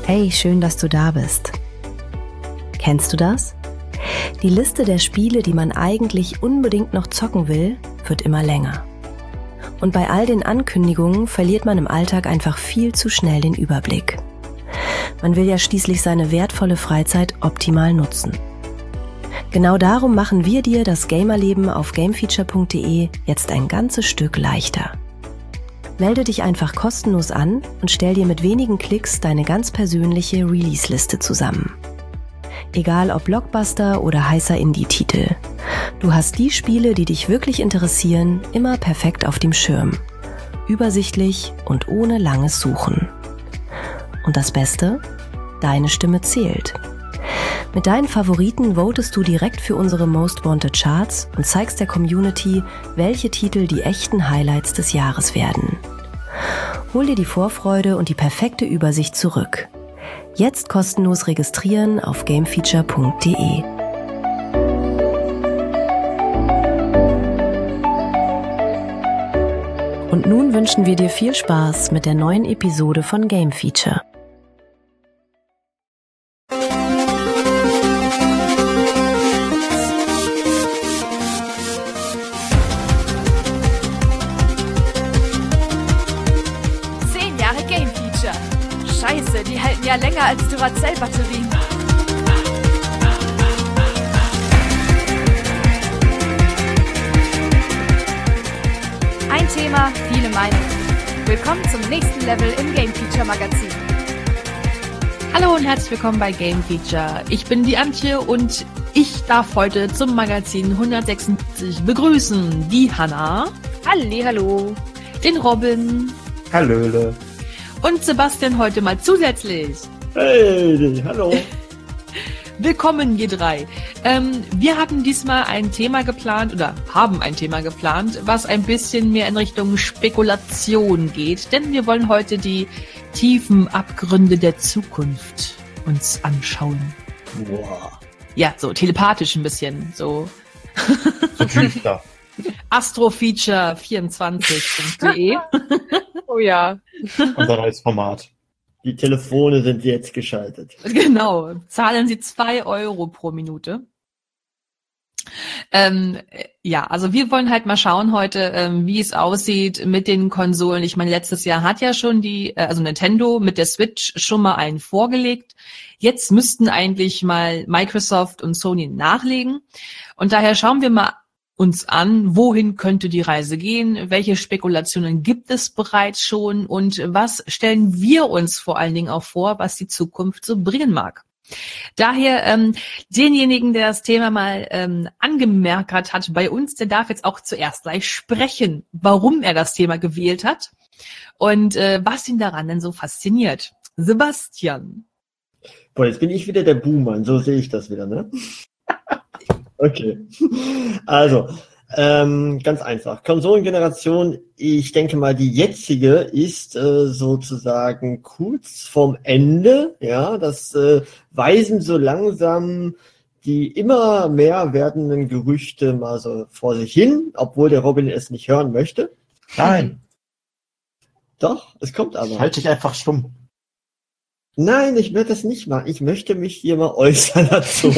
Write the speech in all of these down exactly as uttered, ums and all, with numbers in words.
Hey, schön, dass du da bist. Kennst du das? Die Liste der Spiele, die man eigentlich unbedingt noch zocken will, wird immer länger. Und bei all den Ankündigungen verliert man im Alltag einfach viel zu schnell den Überblick. Man will ja schließlich seine wertvolle Freizeit optimal nutzen. Genau darum machen wir dir das Gamerleben auf gamefeature punkt de jetzt ein ganzes Stück leichter. Melde dich einfach kostenlos an und stell dir mit wenigen Klicks deine ganz persönliche Release-Liste zusammen. Egal ob Blockbuster oder heißer Indie-Titel. Du hast die Spiele, die dich wirklich interessieren, immer perfekt auf dem Schirm. Übersichtlich und ohne langes Suchen. Und das Beste? Deine Stimme zählt. Mit deinen Favoriten votest du direkt für unsere Most Wanted Charts und zeigst der Community, welche Titel die echten Highlights des Jahres werden. Hol dir die Vorfreude und die perfekte Übersicht zurück. Jetzt kostenlos registrieren auf gamefeature punkt de. Und nun wünschen wir dir viel Spaß mit der neuen Episode von Game Feature. Scheiße, die halten ja länger als Duracell-Batterien. Ein Thema, viele Meinungen. Willkommen zum nächsten Level im Game Feature Magazin. Hallo und herzlich willkommen bei Game Feature. Ich bin die Antje und ich darf heute zum Magazin hundertsechsundsiebzig begrüßen die Hanna. Hallihallo. Den Robin. Hallöle. Und Sebastian heute mal zusätzlich. Hey, hallo. Willkommen, ihr drei. Ähm, wir hatten diesmal ein Thema geplant oder haben ein Thema geplant, was ein bisschen mehr in Richtung Spekulation geht. Denn wir wollen heute die tiefen Abgründe der Zukunft uns anschauen. Wow. Ja, so telepathisch ein bisschen. So. So düster. astrofeature vierundzwanzig punkt de. Oh ja. Unser neues Format. Die Telefone sind jetzt geschaltet. Genau. Zahlen Sie zwei Euro pro Minute. Ähm, ja, also wir wollen halt mal schauen heute, ähm, wie es aussieht mit den Konsolen. Ich meine, letztes Jahr hat ja schon die, äh, also Nintendo mit der Switch schon mal einen vorgelegt. Jetzt müssten eigentlich mal Microsoft und Sony nachlegen. Und daher schauen wir mal uns an, wohin könnte die Reise gehen, welche Spekulationen gibt es bereits schon und was stellen wir uns vor allen Dingen auch vor, was die Zukunft so bringen mag. Daher ähm, denjenigen, der das Thema mal ähm, angemerkt hat bei uns, der darf jetzt auch zuerst gleich sprechen, warum er das Thema gewählt hat und äh, was ihn daran denn so fasziniert. Sebastian. Boah, jetzt bin ich wieder der Buhmann, so sehe ich das wieder, ne? Okay, also ähm, ganz einfach. Konsolengeneration, ich denke mal, die jetzige ist äh, sozusagen kurz vorm Ende. Ja, das äh, weisen so langsam die immer mehr werdenden Gerüchte mal so vor sich hin, obwohl der Robin es nicht hören möchte. Nein. Doch, es kommt aber. Halt dich einfach stumm. Nein, ich werde das nicht machen. Ich möchte mich hier mal äußern dazu.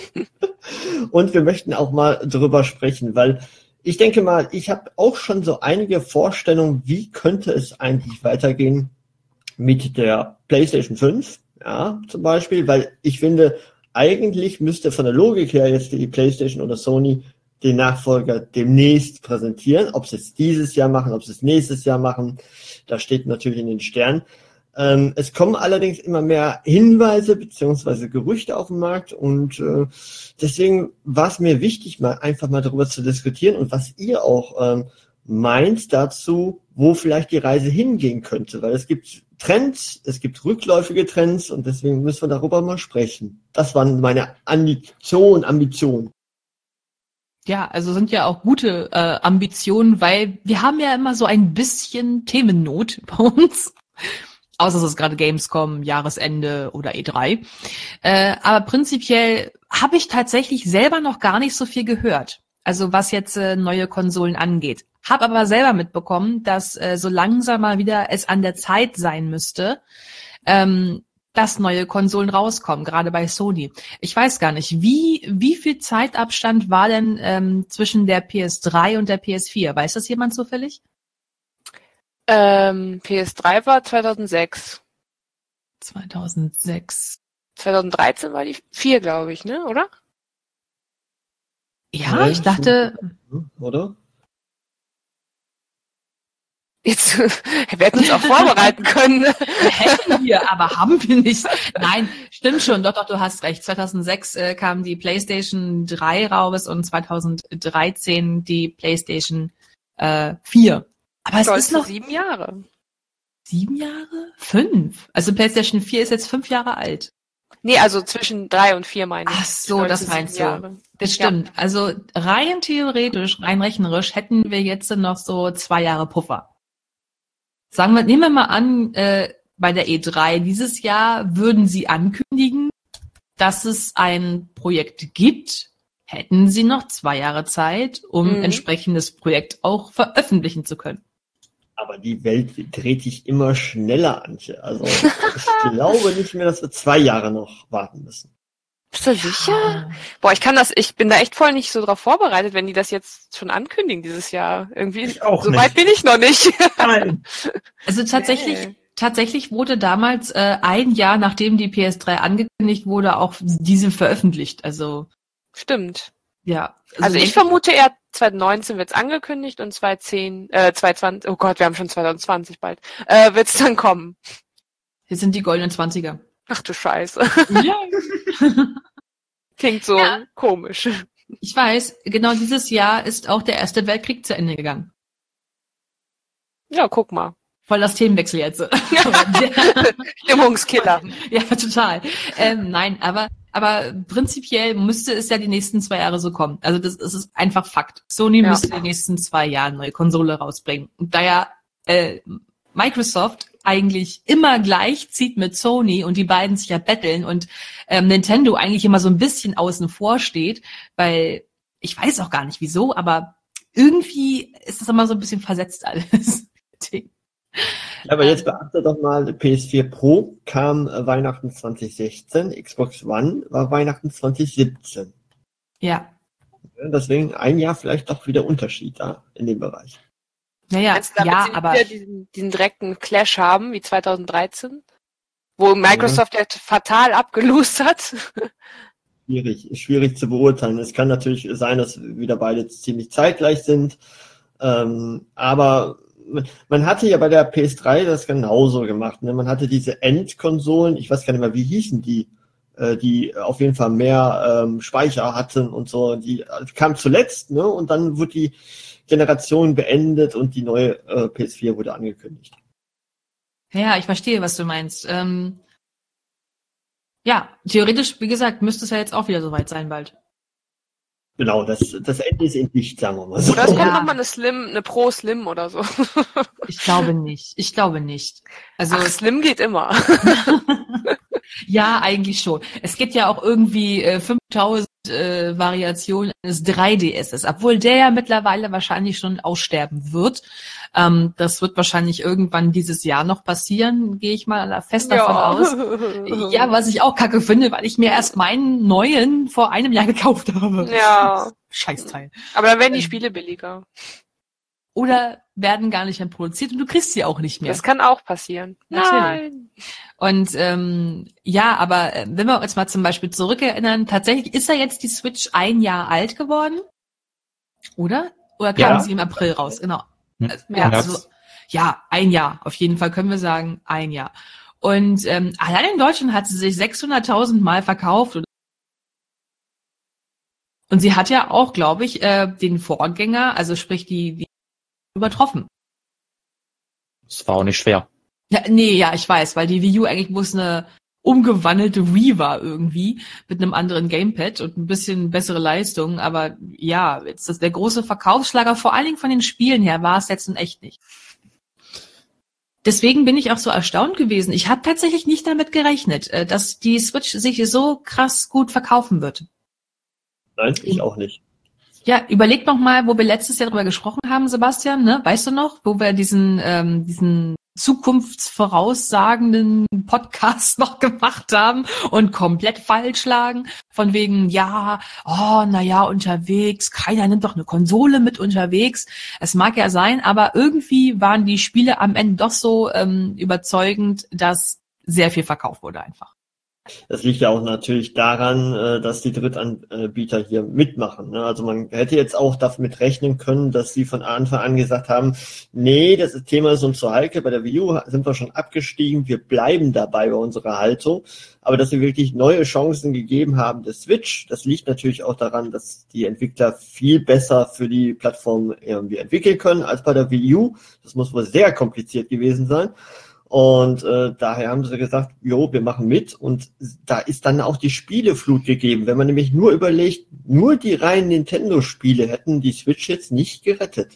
Und wir möchten auch mal drüber sprechen, weil ich denke mal, ich habe auch schon so einige Vorstellungen, wie könnte es eigentlich weitergehen mit der PlayStation fünf, ja, zum Beispiel, weil ich finde, eigentlich müsste von der Logik her jetzt die PlayStation oder Sony den Nachfolger demnächst präsentieren. Ob sie es dieses Jahr machen, ob sie es nächstes Jahr machen, das steht natürlich in den Sternen. Ähm, es kommen allerdings immer mehr Hinweise beziehungsweise Gerüchte auf den Markt und äh, deswegen war es mir wichtig, mal einfach mal darüber zu diskutieren und was ihr auch ähm, meint dazu, wo vielleicht die Reise hingehen könnte, weil es gibt Trends, es gibt rückläufige Trends und deswegen müssen wir darüber mal sprechen. Das waren meine Ambitionen, Ambitionen. Ja, also sind ja auch gute äh, Ambitionen, weil wir haben ja immer so ein bisschen Themennot bei uns. Außer es ist gerade Gamescom, Jahresende oder E drei. Äh, aber prinzipiell habe ich tatsächlich selber noch gar nicht so viel gehört. Also was jetzt äh, neue Konsolen angeht. Hab aber selber mitbekommen, dass äh, so langsam mal wieder es an der Zeit sein müsste, ähm, dass neue Konsolen rauskommen, gerade bei Sony. Ich weiß gar nicht, wie wie viel Zeitabstand war denn ähm, zwischen der P S drei und der P S vier? Weiß das jemand zufällig? Ähm, P S drei war zweitausendsechs. zweitausendsechs. zweitausenddreizehn war die vier, glaube ich, ne? Oder? Ja, ich dachte... Oder? Jetzt, wir hätten uns auch vorbereiten können. Wir hätten wir, aber haben wir nicht. Nein, stimmt schon. Doch, doch, du hast recht. zweitausendsechs äh, kam die PlayStation drei raus und zweitausenddreizehn die PlayStation äh, vier. Aber es Stolze ist noch sieben Jahre. Sieben Jahre? Fünf? Also PlayStation vier ist jetzt fünf Jahre alt. Nee, also zwischen drei und vier meine ich. Ach so, Stolze das meinst sieben du. Jahre. Das stimmt. Ja. Also rein theoretisch, rein rechnerisch hätten wir jetzt noch so zwei Jahre Puffer. Sagen wir, nehmen wir mal an, äh, bei der E drei dieses Jahr würden sie ankündigen, dass es ein Projekt gibt, hätten sie noch zwei Jahre Zeit, um Mhm. entsprechendes Projekt auch veröffentlichen zu können. Aber die Welt dreht sich immer schneller, Antje. Also ich glaube nicht mehr, dass wir zwei Jahre noch warten müssen. Bist du sicher? Boah, ich kann das, ich bin da echt voll nicht so drauf vorbereitet, wenn die das jetzt schon ankündigen dieses Jahr. Irgendwie, Ich auch so nicht. weit bin ich noch nicht. Nein. Also tatsächlich, Nee. tatsächlich wurde damals äh, ein Jahr, nachdem die P S drei angekündigt wurde, auch diese veröffentlicht. Also Stimmt. ja. Also ich vermute eher zweitausendneunzehn wird's angekündigt und zweitausendzehn, äh, zweitausendzwanzig, oh Gott, wir haben schon zweitausendzwanzig bald, äh, wird's dann kommen. Hier sind die goldenen Zwanziger. Ach du Scheiße. Ja. Klingt so Ja. komisch. Ich weiß, genau dieses Jahr ist auch der Erste Weltkrieg zu Ende gegangen. Ja, guck mal. Voll das Themenwechsel jetzt. Stimmungskiller. Ja, total. Ähm, nein, aber aber prinzipiell müsste es ja die nächsten zwei Jahre so kommen. Also das, das ist einfach Fakt. Sony Ja. müsste die nächsten zwei Jahre eine neue Konsole rausbringen. Und da ja äh, Microsoft eigentlich immer gleich zieht mit Sony und die beiden sich ja betteln und ähm, Nintendo eigentlich immer so ein bisschen außen vor steht, weil ich weiß auch gar nicht wieso, aber irgendwie ist das immer so ein bisschen versetzt alles. Ja, aber jetzt beachte doch mal, P S vier Pro kam äh, Weihnachten zwanzig sechzehn, Xbox One war Weihnachten zwanzig siebzehn. Ja, Ja, deswegen ein Jahr vielleicht doch wieder Unterschied da in dem Bereich. naja, Meinst du, damit ja, sie aber wieder diesen, diesen direkten Clash haben wie zweitausenddreizehn? Wo Microsoft ja fatal abgelost hat. Schwierig, schwierig zu beurteilen. Es kann natürlich sein, dass wieder beide ziemlich zeitgleich sind. Ähm, aber man- man hatte ja bei der P S drei das genauso gemacht. Ne? Man hatte diese Endkonsolen, ich weiß gar nicht mehr, wie hießen die, äh, die auf jeden Fall mehr ähm, Speicher hatten und so. Die äh, kam zuletzt, ne? Und dann wurde die Generation beendet und die neue äh, P S vier wurde angekündigt. ja, ich verstehe, was du meinst. Ähm, ja, theoretisch, wie gesagt, müsste es ja jetzt auch wieder soweit sein bald. Genau, das, das Ende ist in Sicht, sagen wir mal so. Oder es kommt Ja. nochmal eine Slim, eine Pro Slim oder so. Ich glaube nicht. Ich glaube nicht. Also Ach, Slim geht immer. ja, eigentlich schon. Es gibt ja auch irgendwie äh, fünftausend äh, Variationen eines drei D S, obwohl der ja mittlerweile wahrscheinlich schon aussterben wird. Ähm, das wird wahrscheinlich irgendwann dieses Jahr noch passieren, gehe ich mal fest davon aus. Ja, was ich auch kacke finde, weil ich mir erst meinen neuen vor einem Jahr gekauft habe. Ja. Scheißteil. Aber dann werden die Spiele billiger. Oder werden gar nicht mehr produziert und du kriegst sie auch nicht mehr. Das kann auch passieren. Natürlich. Nein. Und ähm, ja, aber äh, wenn wir uns mal zum Beispiel zurückerinnern, tatsächlich ist ja jetzt die Switch ein Jahr alt geworden, oder? Oder kam Ja. sie im April raus? Genau. Hm. Also, Ja. ja, März. also, ja, ein Jahr. Auf jeden Fall können wir sagen, ein Jahr. Und ähm, allein in Deutschland hat sie sich sechshunderttausend Mal verkauft. Und sie hat ja auch, glaube ich, äh, den Vorgänger, also sprich die, die übertroffen. Es war auch nicht schwer. Ja, nee, ja, ich weiß, weil die Wii U eigentlich bloß eine umgewandelte Wii war irgendwie, mit einem anderen Gamepad und ein bisschen bessere Leistung, aber ja, jetzt ist der große Verkaufsschlager, vor allen Dingen von den Spielen her, war es jetzt in echt nicht. Deswegen bin ich auch so erstaunt gewesen. Ich habe tatsächlich nicht damit gerechnet, äh, dass die Switch sich so krass gut verkaufen wird. Nein, ich auch nicht. Ja, überleg noch mal, wo wir letztes Jahr drüber gesprochen haben, Sebastian, ne? Weißt du noch, wo wir diesen ähm, diesen zukunftsvoraussagenden Podcast noch gemacht haben und komplett falsch lagen. Von wegen, ja, oh, na ja, unterwegs, keiner nimmt doch eine Konsole mit unterwegs. Es mag ja sein, aber irgendwie waren die Spiele am Ende doch so ähm, überzeugend, dass sehr viel verkauft wurde einfach. Das liegt ja auch natürlich daran, dass die Drittanbieter hier mitmachen. Also man hätte jetzt auch damit rechnen können, dass sie von Anfang an gesagt haben, nee, das Thema ist uns zu heikel, bei der Wii U sind wir schon abgestiegen, wir bleiben dabei bei unserer Haltung. Aber dass sie wirklich neue Chancen gegeben haben, der Switch, das liegt natürlich auch daran, dass die Entwickler viel besser für die Plattform irgendwie entwickeln können als bei der Wii U. Das muss wohl sehr kompliziert gewesen sein. Und äh, daher haben sie gesagt, jo, wir machen mit. Und da ist dann auch die Spieleflut gegeben. Wenn man nämlich nur überlegt, nur die reinen Nintendo-Spiele hätten die Switch jetzt nicht gerettet.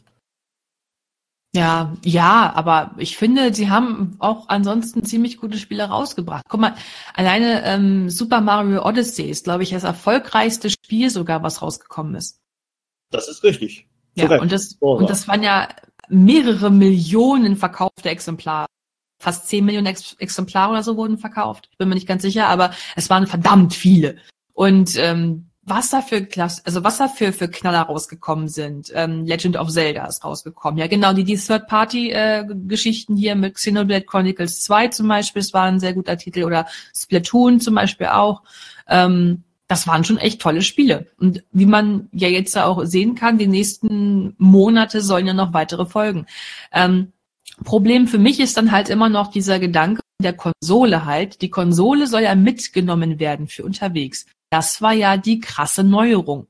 Ja, ja, aber ich finde, sie haben auch ansonsten ziemlich gute Spiele rausgebracht. Guck mal, alleine ähm, Super Mario Odyssey ist, glaube ich, das erfolgreichste Spiel sogar, was rausgekommen ist. Das ist richtig. Ja, Korrekt. und das, Oh, und das waren ja mehrere Millionen verkaufte Exemplare. Fast zehn Millionen Ex- Exemplare oder so wurden verkauft. Ich bin mir nicht ganz sicher, aber es waren verdammt viele. Und ähm, was da für Klasse, also was da für, für Knaller rausgekommen sind. Ähm, Legend of Zelda ist rausgekommen. Ja, genau, die, die Third-Party-Geschichten äh, hier mit Xenoblade Chronicles zwei zum Beispiel, das war ein sehr guter Titel. Oder Splatoon zum Beispiel auch. Ähm, das waren schon echt tolle Spiele. Und wie man ja jetzt auch sehen kann, die nächsten Monate sollen ja noch weitere folgen. Ähm, Problem für mich ist dann halt immer noch dieser Gedanke der Konsole halt. Die Konsole soll ja mitgenommen werden für unterwegs. Das war ja die krasse Neuerung.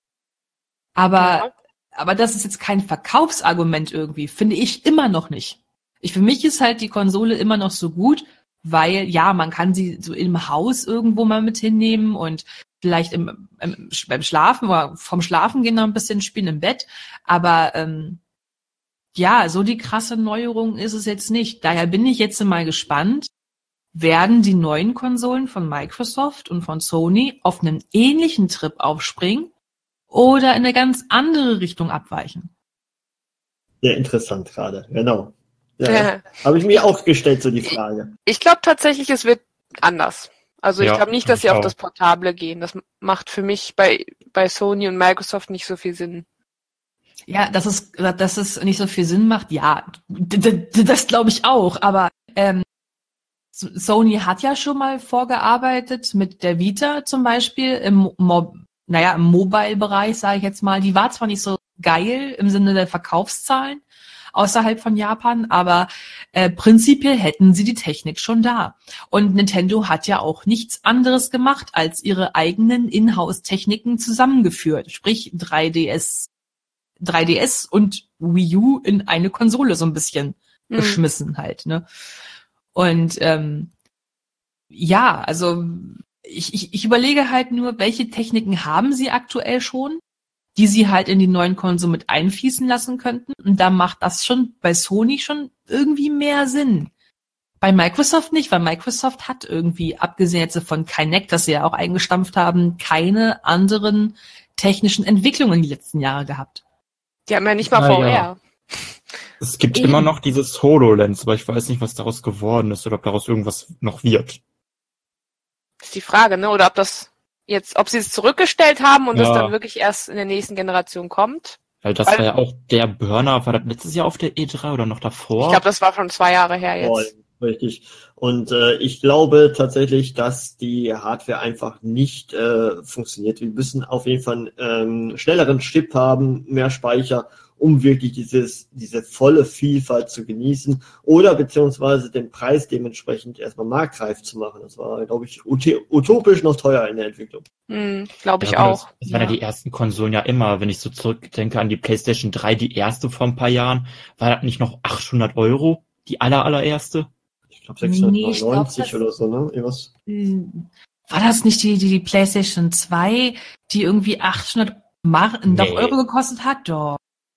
Aber, ja. aber das ist jetzt kein Verkaufsargument irgendwie, finde ich immer noch nicht. Ich, für mich ist halt die Konsole immer noch so gut, weil, ja, man kann sie so im Haus irgendwo mal mit hinnehmen und vielleicht im, im, beim Schlafen oder vom Schlafen gehen noch ein bisschen spielen im Bett. Aber, ähm, ja, so die krasse Neuerung ist es jetzt nicht. Daher bin ich jetzt mal gespannt, werden die neuen Konsolen von Microsoft und von Sony auf einen ähnlichen Trip aufspringen oder in eine ganz andere Richtung abweichen? Sehr interessant gerade, genau. Ja, ja. Habe ich mir auch gestellt, so die Frage. Ich glaube tatsächlich, es wird anders. Also ich Ja, glaube nicht, dass sie ich auf auch. das Portable gehen. Das macht für mich bei, bei Sony und Microsoft nicht so viel Sinn. Ja, dass es, dass es nicht so viel Sinn macht, ja, d- d- das glaube ich auch. Aber ähm, Sony hat ja schon mal vorgearbeitet mit der Vita zum Beispiel im, Mo- naja, im Mobile-Bereich, sage ich jetzt mal. Die war zwar nicht so geil im Sinne der Verkaufszahlen außerhalb von Japan, aber äh, prinzipiell hätten sie die Technik schon da. Und Nintendo hat ja auch nichts anderes gemacht, als ihre eigenen Inhouse-Techniken zusammengeführt. Sprich drei D S drei D S und Wii U in eine Konsole so ein bisschen Mhm. geschmissen halt, ne? Und ähm, ja, also ich, ich, ich überlege halt nur, welche Techniken haben sie aktuell schon, die sie halt in die neuen Konsolen mit einfließen lassen könnten. Und da macht das schon bei Sony schon irgendwie mehr Sinn. Bei Microsoft nicht, weil Microsoft hat irgendwie, abgesehen jetzt von Kinect, das sie ja auch eingestampft haben, keine anderen technischen Entwicklungen die letzten Jahre gehabt. Die haben ja nicht mal Na V R. ja. Es gibt Eben. immer noch dieses HoloLens, aber ich weiß nicht, was daraus geworden ist oder ob daraus irgendwas noch wird. Ist die Frage, ne? Oder ob das jetzt, ob sie es zurückgestellt haben und Ja. es dann wirklich erst in der nächsten Generation kommt. Weil das Weil- war ja auch der Burner, war das letztes Jahr auf der E drei oder noch davor? Ich glaube, das war schon zwei Jahre her Voll, jetzt. richtig. Und äh, ich glaube tatsächlich, dass die Hardware einfach nicht äh, funktioniert. Wir müssen auf jeden Fall einen ähm, schnelleren Chip haben, mehr Speicher, um wirklich dieses diese volle Vielfalt zu genießen oder beziehungsweise den Preis dementsprechend erstmal marktreif zu machen. Das war, glaube ich, ut- utopisch noch teuer in der Entwicklung. Hm, glaube ich Ja, gut, auch. Das, das waren ja Ja. die ersten Konsolen ja immer. Wenn ich so zurückdenke an die PlayStation drei, die erste vor ein paar Jahren, war das nicht noch achthundert Euro? Die aller, allererste? Ich glaube Nee, ich sechshundertneunundneunzig glaub, das- oder so, ne? Irgendwas. Hm, War das nicht die, die, die PlayStation zwei, die irgendwie achthundert Mar- doch Nee. Euro gekostet hat? Doch.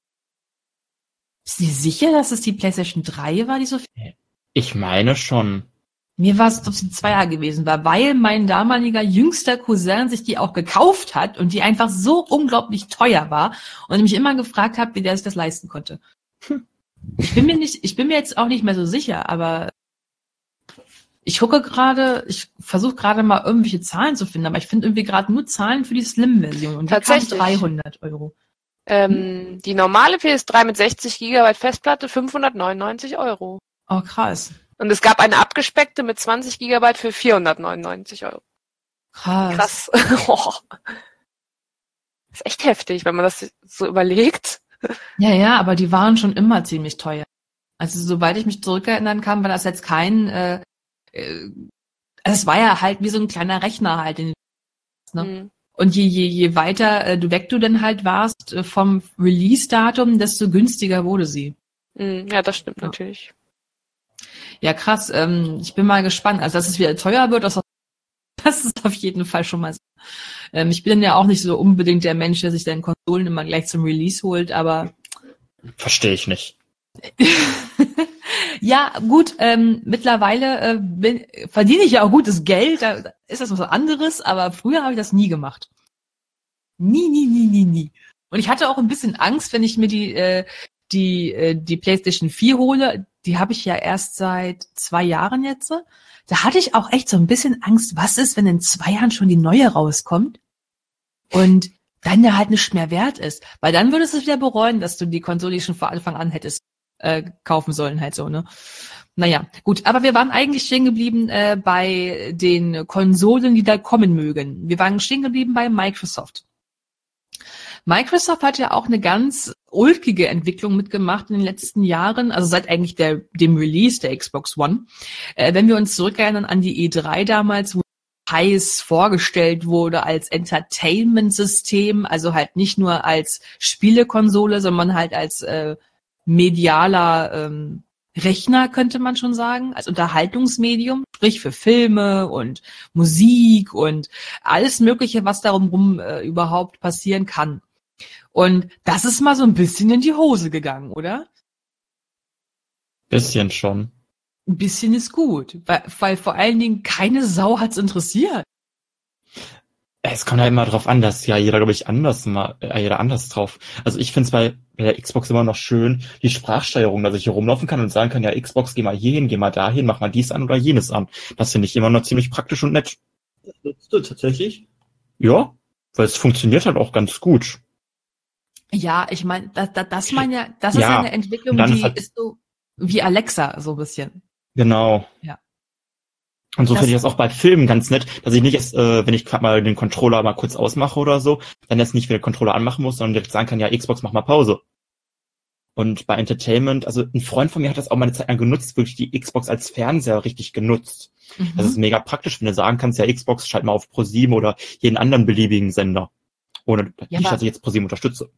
Bist du dir sicher, dass es die PlayStation drei war, die so viel? Ich meine schon. Mir war es, ob es die Zweier gewesen war, weil mein damaliger jüngster Cousin sich die auch gekauft hat und die einfach so unglaublich teuer war und ich mich immer gefragt habe, wie der sich das leisten konnte. Ich bin mir nicht, ich bin mir jetzt auch nicht mehr so sicher, aber ich gucke gerade, ich versuche gerade mal irgendwelche Zahlen zu finden, aber ich finde irgendwie gerade nur Zahlen für die Slim-Version und Tatsächlich. Die dreihundert Euro. Ähm, die normale P S drei mit sechzig Gigabyte Festplatte fünfhundertneunundneunzig Euro. Oh, krass. Und es gab eine abgespeckte mit zwanzig Gigabyte für vierhundertneunundneunzig Euro. Krass. Krass. Oh. Das ist echt heftig, wenn man das so überlegt. Ja, ja, aber die waren schon immer ziemlich teuer. Also soweit ich mich zurückerinnern kann, war das jetzt kein, äh, äh, also es war ja halt wie so ein kleiner Rechner halt. In, ne? Mhm. Und je, je, je weiter äh, du weg du dann halt warst äh, vom Release-Datum, desto günstiger wurde sie. Mhm. Ja, das stimmt Ja. natürlich. Ja, krass. Ähm, ich bin mal gespannt. Also, dass es wieder teuer wird, das, das ist auf jeden Fall schon mal so. Ähm, ich bin ja auch nicht so unbedingt der Mensch, der sich dann Konsolen immer gleich zum Release holt, aber Verstehe ich nicht. ja, gut, ähm, mittlerweile äh, bin, verdiene ich ja auch gutes Geld, da ist das was anderes, aber früher habe ich das nie gemacht. Nie, nie, nie, nie, nie. Und ich hatte auch ein bisschen Angst, wenn ich mir die, äh, die, äh, die PlayStation vier hole. Die habe ich ja erst seit zwei Jahren jetzt. Da hatte ich auch echt so ein bisschen Angst, was ist, wenn in zwei Jahren schon die neue rauskommt und dann ja halt nicht mehr wert ist. Weil dann würdest du es wieder bereuen, dass du die Konsole schon von Anfang an hättest äh, kaufen sollen, halt so, ne? Naja, gut. Aber wir waren eigentlich stehen geblieben äh, bei den Konsolen, die da kommen mögen. Wir waren stehen geblieben bei Microsoft. Microsoft hat ja auch eine ganz ulkige Entwicklung mitgemacht in den letzten Jahren, also seit eigentlich der, dem Release der Xbox One. Äh, wenn wir uns zurückerinnern an die E drei damals, wo heiß vorgestellt wurde als Entertainment-System, also halt nicht nur als Spielekonsole, sondern halt als äh, medialer ähm, Rechner, könnte man schon sagen, als Unterhaltungsmedium, sprich für Filme und Musik und alles Mögliche, was darum rum äh, überhaupt passieren kann. Und das ist mal so ein bisschen in die Hose gegangen, oder? Bisschen schon. Ein bisschen ist gut, weil, weil vor allen Dingen keine Sau hat's interessiert. Es kommt ja immer drauf an, dass ja jeder, glaube ich, anders mal, äh, jeder anders drauf. Also ich finde es bei, bei der Xbox immer noch schön, die Sprachsteuerung, dass ich hier rumlaufen kann und sagen kann, ja, Xbox, geh mal hier hin, geh mal dahin, mach mal dies an oder jenes an. Das finde ich immer noch ziemlich praktisch und nett. Das nutzt du tatsächlich? Ja, weil es funktioniert halt auch ganz gut. Ja, ich meine, das, das, das meine ja, das Ja, ist ja eine Entwicklung, und dann die ist halt- ist so wie Alexa, so ein bisschen. Genau. Ja. Und so Das- finde ich das auch bei Filmen ganz nett, dass ich nicht jetzt, äh, wenn ich gerade mal den Controller mal kurz ausmache oder so, dann jetzt nicht wieder den Controller anmachen muss, sondern direkt sagen kann, ja, Xbox, mach mal Pause. Und bei Entertainment, also ein Freund von mir hat das auch mal eine Zeit lang genutzt, wirklich die Xbox als Fernseher richtig genutzt. Mhm. Das ist mega praktisch, wenn du sagen kannst, ja, Xbox, schalt mal auf ProSieben oder jeden anderen beliebigen Sender. Ohne, Ja, nicht, aber- dass ich jetzt ProSieben unterstütze.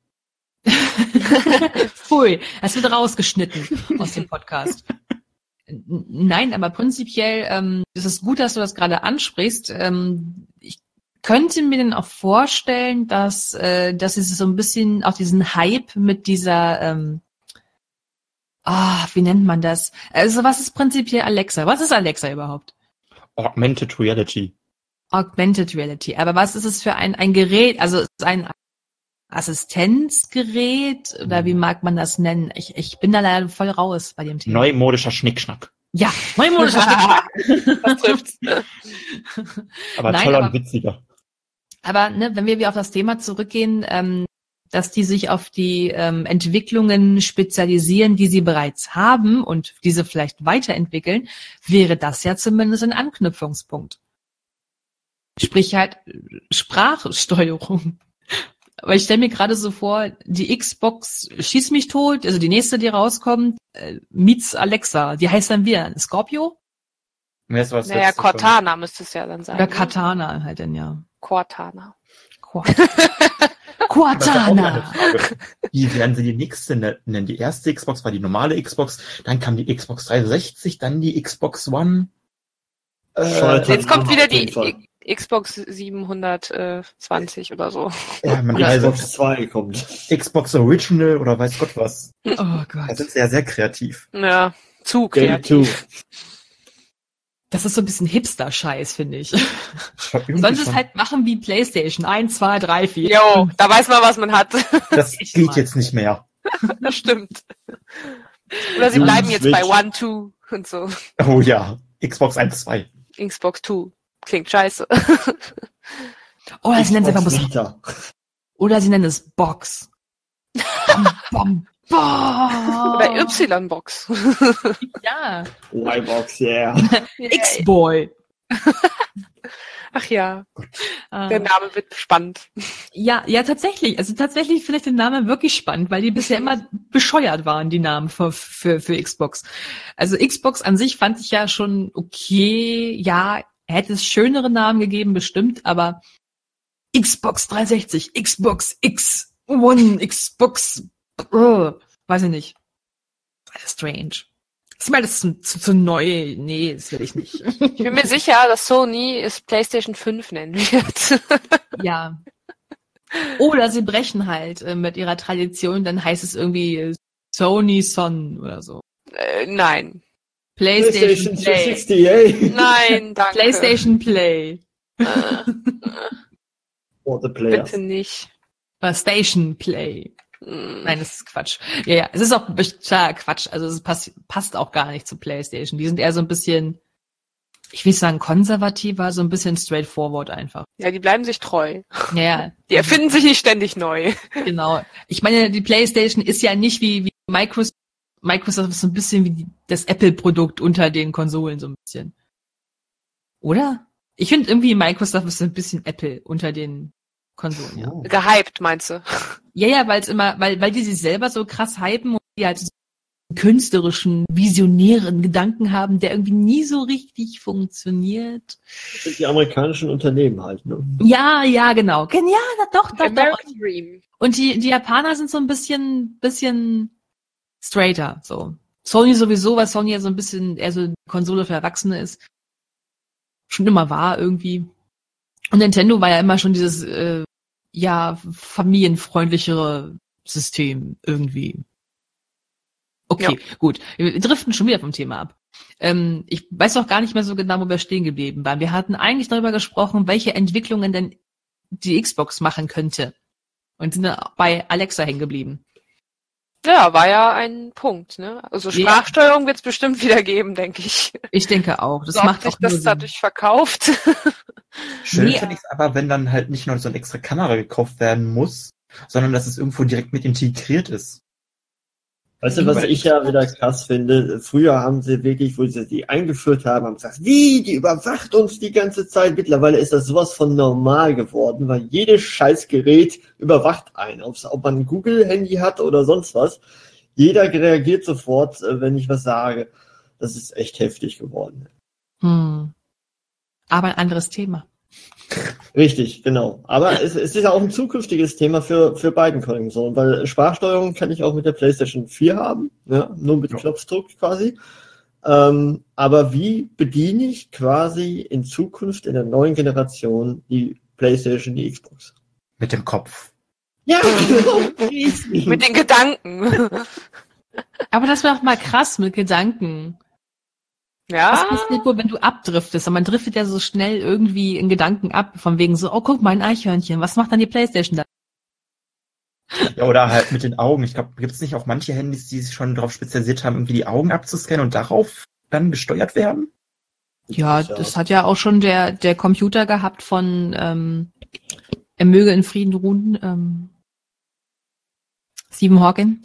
Pfui, das wird rausgeschnitten aus dem Podcast. N- Nein, aber prinzipiell ähm, ist es gut, dass du das gerade ansprichst. Ähm, ich könnte mir dann auch vorstellen, dass, äh, dass es so ein bisschen auch diesen Hype mit dieser, ähm, ah, wie nennt man das? Also was ist prinzipiell Alexa? Was ist Alexa überhaupt? Augmented Reality. Augmented Reality. Aber was ist es für ein, ein Gerät? Also ist es ein Assistenzgerät oder wie mag man das nennen? Ich, ich bin da leider voll raus bei dem Thema. Neumodischer Schnickschnack. Ja, neumodischer Schnickschnack. Das trifft's. Aber Nein, toller aber- und witziger. Aber ne, wenn wir wieder auf das Thema zurückgehen, ähm, dass die sich auf die ähm, Entwicklungen spezialisieren, die sie bereits haben und diese vielleicht weiterentwickeln, wäre das ja zumindest ein Anknüpfungspunkt. Sprich halt äh, Sprachsteuerung. Aber ich stelle mir gerade so vor, die Xbox schieß mich tot, also die nächste, die rauskommt, äh, meets Alexa, die heißt dann wieder Scorpio Mir ist was Naja, letztes schon- Cortana müsste es ja dann sein. oder ne? Katana halt dann ja. Cortana. Quat- Aber das ist auch eine Cortana. Frage. Wie werden sie die nächste nennen? Die erste Xbox war die normale Xbox, dann kam die Xbox dreihundertsechzig, dann die Xbox One. Äh, Schalter. Jetzt kommt wieder Auf jeden die Fall. Xbox siebenhundertzwanzig oder so. ja, man Die weiß Xbox zwei kommt. Xbox Original oder weiß Gott was. Oh Da Gott. sind sie ja sehr kreativ. Ja, zu Game kreativ. zwei. Das ist so ein bisschen Hipster-Scheiß, finde ich. Irgendwie Sollen sie es schon- halt machen wie PlayStation. Eins, zwei, drei, vier. Jo, da weiß man, was man hat. das ich geht mal. jetzt nicht mehr. Das stimmt. Oder sie New bleiben jetzt Switch. bei One, Two und so. Oh ja, Xbox eins, zwei. Xbox Two. Klingt scheiße. Oder sie nennen es einfach Xbox bloß, Vita. oder sie nennen es Box. Bom, bom, bom. Oder Y-Box. Ja. Y-Box, yeah. X-Boy. Ach ja, Ah. der Name wird spannend. Ja, ja, tatsächlich. Also tatsächlich finde ich den Namen wirklich spannend, weil die bisher immer bescheuert waren, die Namen für, für, für Xbox. Also Xbox an sich fand ich ja schon okay. Ja, hätte es schönere Namen gegeben, bestimmt, aber Xbox dreihundertsechzig, Xbox X, One, Xbox, uh, weiß ich nicht. Das ist strange. Ist mir das zu, zu, zu neu? Nee, das will ich nicht. Ich bin mir sicher, dass Sony es PlayStation fünf nennen wird. Ja. Oder sie brechen halt äh, mit ihrer Tradition, dann heißt es irgendwie Sony Son oder so. äh, nein. PlayStation, PlayStation Play. dreihundertsechzig. Nein, danke. PlayStation Play. Äh, For the players. bitte nicht. Oder Station Play. Mm. Nein, das ist Quatsch. Ja, ja, es ist auch klar Quatsch. Also es passt, passt auch gar nicht zu PlayStation. Die sind eher so ein bisschen, ich will nicht sagen konservativer, so ein bisschen straightforward einfach. Ja, die bleiben sich treu. Ja, ja. Die erfinden sich nicht ständig neu. Genau. Ich meine, die PlayStation ist ja nicht wie, wie Microsoft. Microsoft ist so ein bisschen wie die, das Apple-Produkt unter den Konsolen, so ein bisschen. Oder? Ich finde irgendwie Microsoft ist so ein bisschen Apple unter den Konsolen, ja. Oh. Gehypt, meinst du? Ja, ja, weil es immer, weil, weil die sich selber so krass hypen und die halt so einen künstlerischen, visionären Gedanken haben, der irgendwie nie so richtig funktioniert. Das sind die amerikanischen Unternehmen halt, ne? Ja, ja, genau. Gen- Ja, na, doch, doch, doch. American Dream. Und die, die Japaner sind so ein bisschen, bisschen straighter, so. Sony sowieso, weil Sony ja so ein bisschen eher so eine Konsole für Erwachsene ist. Schon immer war irgendwie. Und Nintendo war ja immer schon dieses, äh, ja, familienfreundlichere System irgendwie. Okay, gut. Wir driften schon wieder vom Thema ab. Ähm, ich weiß auch gar nicht mehr so genau, wo wir stehen geblieben waren. Wir hatten eigentlich darüber gesprochen, welche Entwicklungen denn die Xbox machen könnte. Und sind dann bei Alexa hängen geblieben. Ja, war ja ein Punkt, ne? Also Ja. Sprachsteuerung wird es bestimmt wieder geben, denke ich. Ich denke auch. Das So, ob macht sich auch nur das Sinn. dadurch verkauft. Schön Nee. finde ich es aber, wenn dann halt nicht nur so eine extra Kamera gekauft werden muss, sondern dass es irgendwo direkt mit integriert ist. Weißt du, was Weil ich ja wieder krass finde? Früher haben sie wirklich, wo sie die eingeführt haben, haben gesagt, wie, die überwacht uns die ganze Zeit. Mittlerweile ist das sowas von normal geworden, weil jedes Scheißgerät überwacht einen. Ob man ein Google-Handy hat oder sonst was. Jeder reagiert sofort, wenn ich was sage. Das ist echt heftig geworden. Hm. Aber ein anderes Thema. Richtig, genau. Aber es, es ist ja auch ein zukünftiges Thema für, für beiden Konsolen, weil Sprachsteuerung kann ich auch mit der PlayStation vier haben, ja, nur mit Ja. Knopfdruck quasi. Ähm, aber wie bediene ich quasi in Zukunft in der neuen Generation die PlayStation, die Xbox? Mit dem Kopf. Ja, genau. Mit den Gedanken. Aber das wäre auch mal krass mit Gedanken. Was Ja, passiert wohl, wenn du abdriftest? Und man driftet ja so schnell irgendwie in Gedanken ab, von wegen so, oh, guck mal, ein Eichhörnchen. Was macht dann die PlayStation da? Ja, oder halt mit den Augen. Ich glaube, gibt es nicht auch manche Handys, die sich schon darauf spezialisiert haben, irgendwie die Augen abzuscannen und darauf dann gesteuert werden? Ja, das hat ja auch schon der, der Computer gehabt von, ähm, er möge in Frieden ruhen, ähm, Stephen Hawking.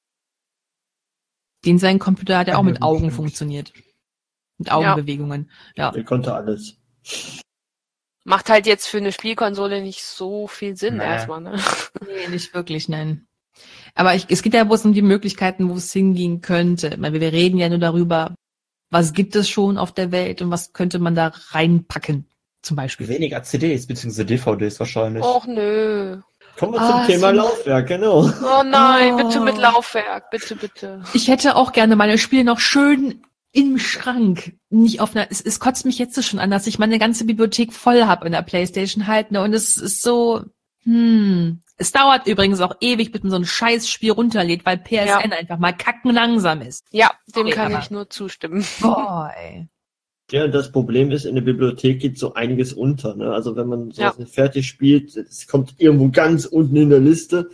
Den sein Computer hat ja auch Ja, mit Augen stimmt. funktioniert. Mit Augenbewegungen. Ja. Der konnte alles. macht halt jetzt für eine Spielkonsole nicht so viel Sinn Nee. erstmal, ne? Nee, nicht wirklich, nein. Aber ich, es geht ja bloß um die Möglichkeiten, wo es hingehen könnte. Ich meine, wir reden ja nur darüber, was gibt es schon auf der Welt und was könnte man da reinpacken, zum Beispiel. Weniger C Ds bzw. D V Ds wahrscheinlich. Och nö. Kommen wir Ah, zum Thema so- Laufwerk, genau. Oh nein, Oh. bitte mit Laufwerk, bitte, bitte. Ich hätte auch gerne meine Spiele noch schön im Schrank. Nicht auf einer, es, es kotzt mich jetzt schon an, dass ich meine ganze Bibliothek voll habe in der PlayStation halt, ne, und es ist so, hm. Es dauert übrigens auch ewig, bis man so ein scheiß Spiel runterlädt, weil P S N Ja. einfach mal kackenlangsam ist. Ja, dem Sorry, kann aber- ich nur zustimmen. Boah, ey. Ja, und das Problem ist, in der Bibliothek geht so einiges unter. Ne? Also wenn man sowas Ja. nicht fertig spielt, es kommt irgendwo ganz unten in der Liste.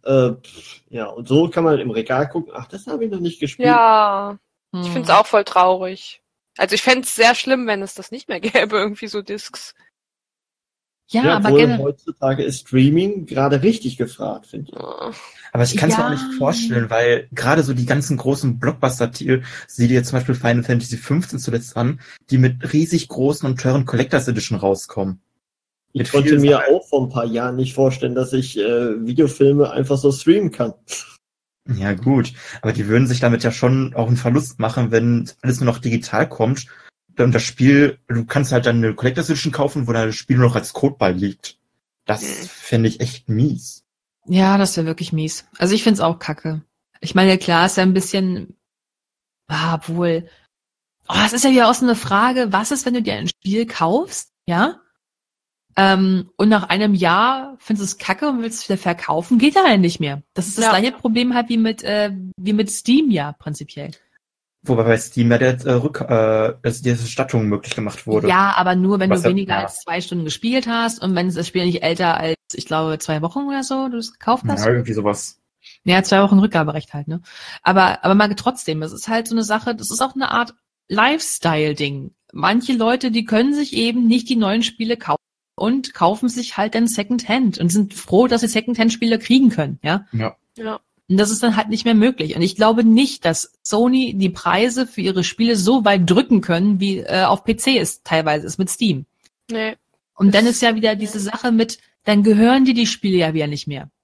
Äh, ja, und so kann man im Regal gucken, ach, das habe ich noch nicht gespielt. Ja, Hm. ich finde es auch voll traurig. Also ich fände es sehr schlimm, wenn es das nicht mehr gäbe, irgendwie so Discs. Ja, Ja, aber obwohl generell. heutzutage ist Streaming gerade richtig gefragt, finde ich. Ja. Aber ich kann es Ja. mir auch nicht vorstellen, weil gerade so die ganzen großen Blockbuster-Titel, sieh dir jetzt zum Beispiel Final Fantasy fünfzehn zuletzt an, die mit riesig großen und teuren Collectors Edition rauskommen. Ich Mit konnte vielen mir Sachen. auch vor ein paar Jahren nicht vorstellen, dass ich äh, Videofilme einfach so streamen kann. Ja gut, aber die würden sich damit ja schon auch einen Verlust machen, wenn alles nur noch digital kommt. Und das Spiel, du kannst halt dann eine Collector's Edition kaufen, wo dann das Spiel nur noch als Code beiliegt. Das Hm. fände ich echt mies. Ja, das wäre wirklich mies. Also ich find's auch kacke. Ich meine, klar ist ja ein bisschen, ah, obwohl, oh, es ist ja wieder auch so eine Frage, was ist, wenn du dir ein Spiel kaufst, ja? Ähm, und nach einem Jahr findest du es kacke und willst es wieder verkaufen, geht ja halt nicht mehr. Das ist das Ja. gleiche Problem halt wie mit, äh, wie mit Steam ja, prinzipiell. Wobei bei Steam ja der äh, Rück, äh, dass die Erstattung möglich gemacht wurde. Ja, aber nur, wenn Was du ja- weniger ja. als zwei Stunden gespielt hast und wenn das Spiel nicht älter als, ich glaube, zwei Wochen oder so du es gekauft hast. Ja, irgendwie sowas. Ja, zwei Wochen Rückgaberecht halt, ne? Aber, aber mal trotzdem, das ist halt so eine Sache, das ist auch eine Art Lifestyle-Ding. Manche Leute, die können sich eben nicht die neuen Spiele kaufen und kaufen sich halt dann Secondhand und sind froh, dass sie Secondhand-Spiele kriegen können, ja? Ja. Ja. Und das ist dann halt nicht mehr möglich. Und ich glaube nicht, dass Sony die Preise für ihre Spiele so weit drücken können, wie äh, auf P C es teilweise ist mit Steam. Nee. Und dann ist ja wieder diese Sache mit, dann gehören dir die Spiele ja wieder nicht mehr.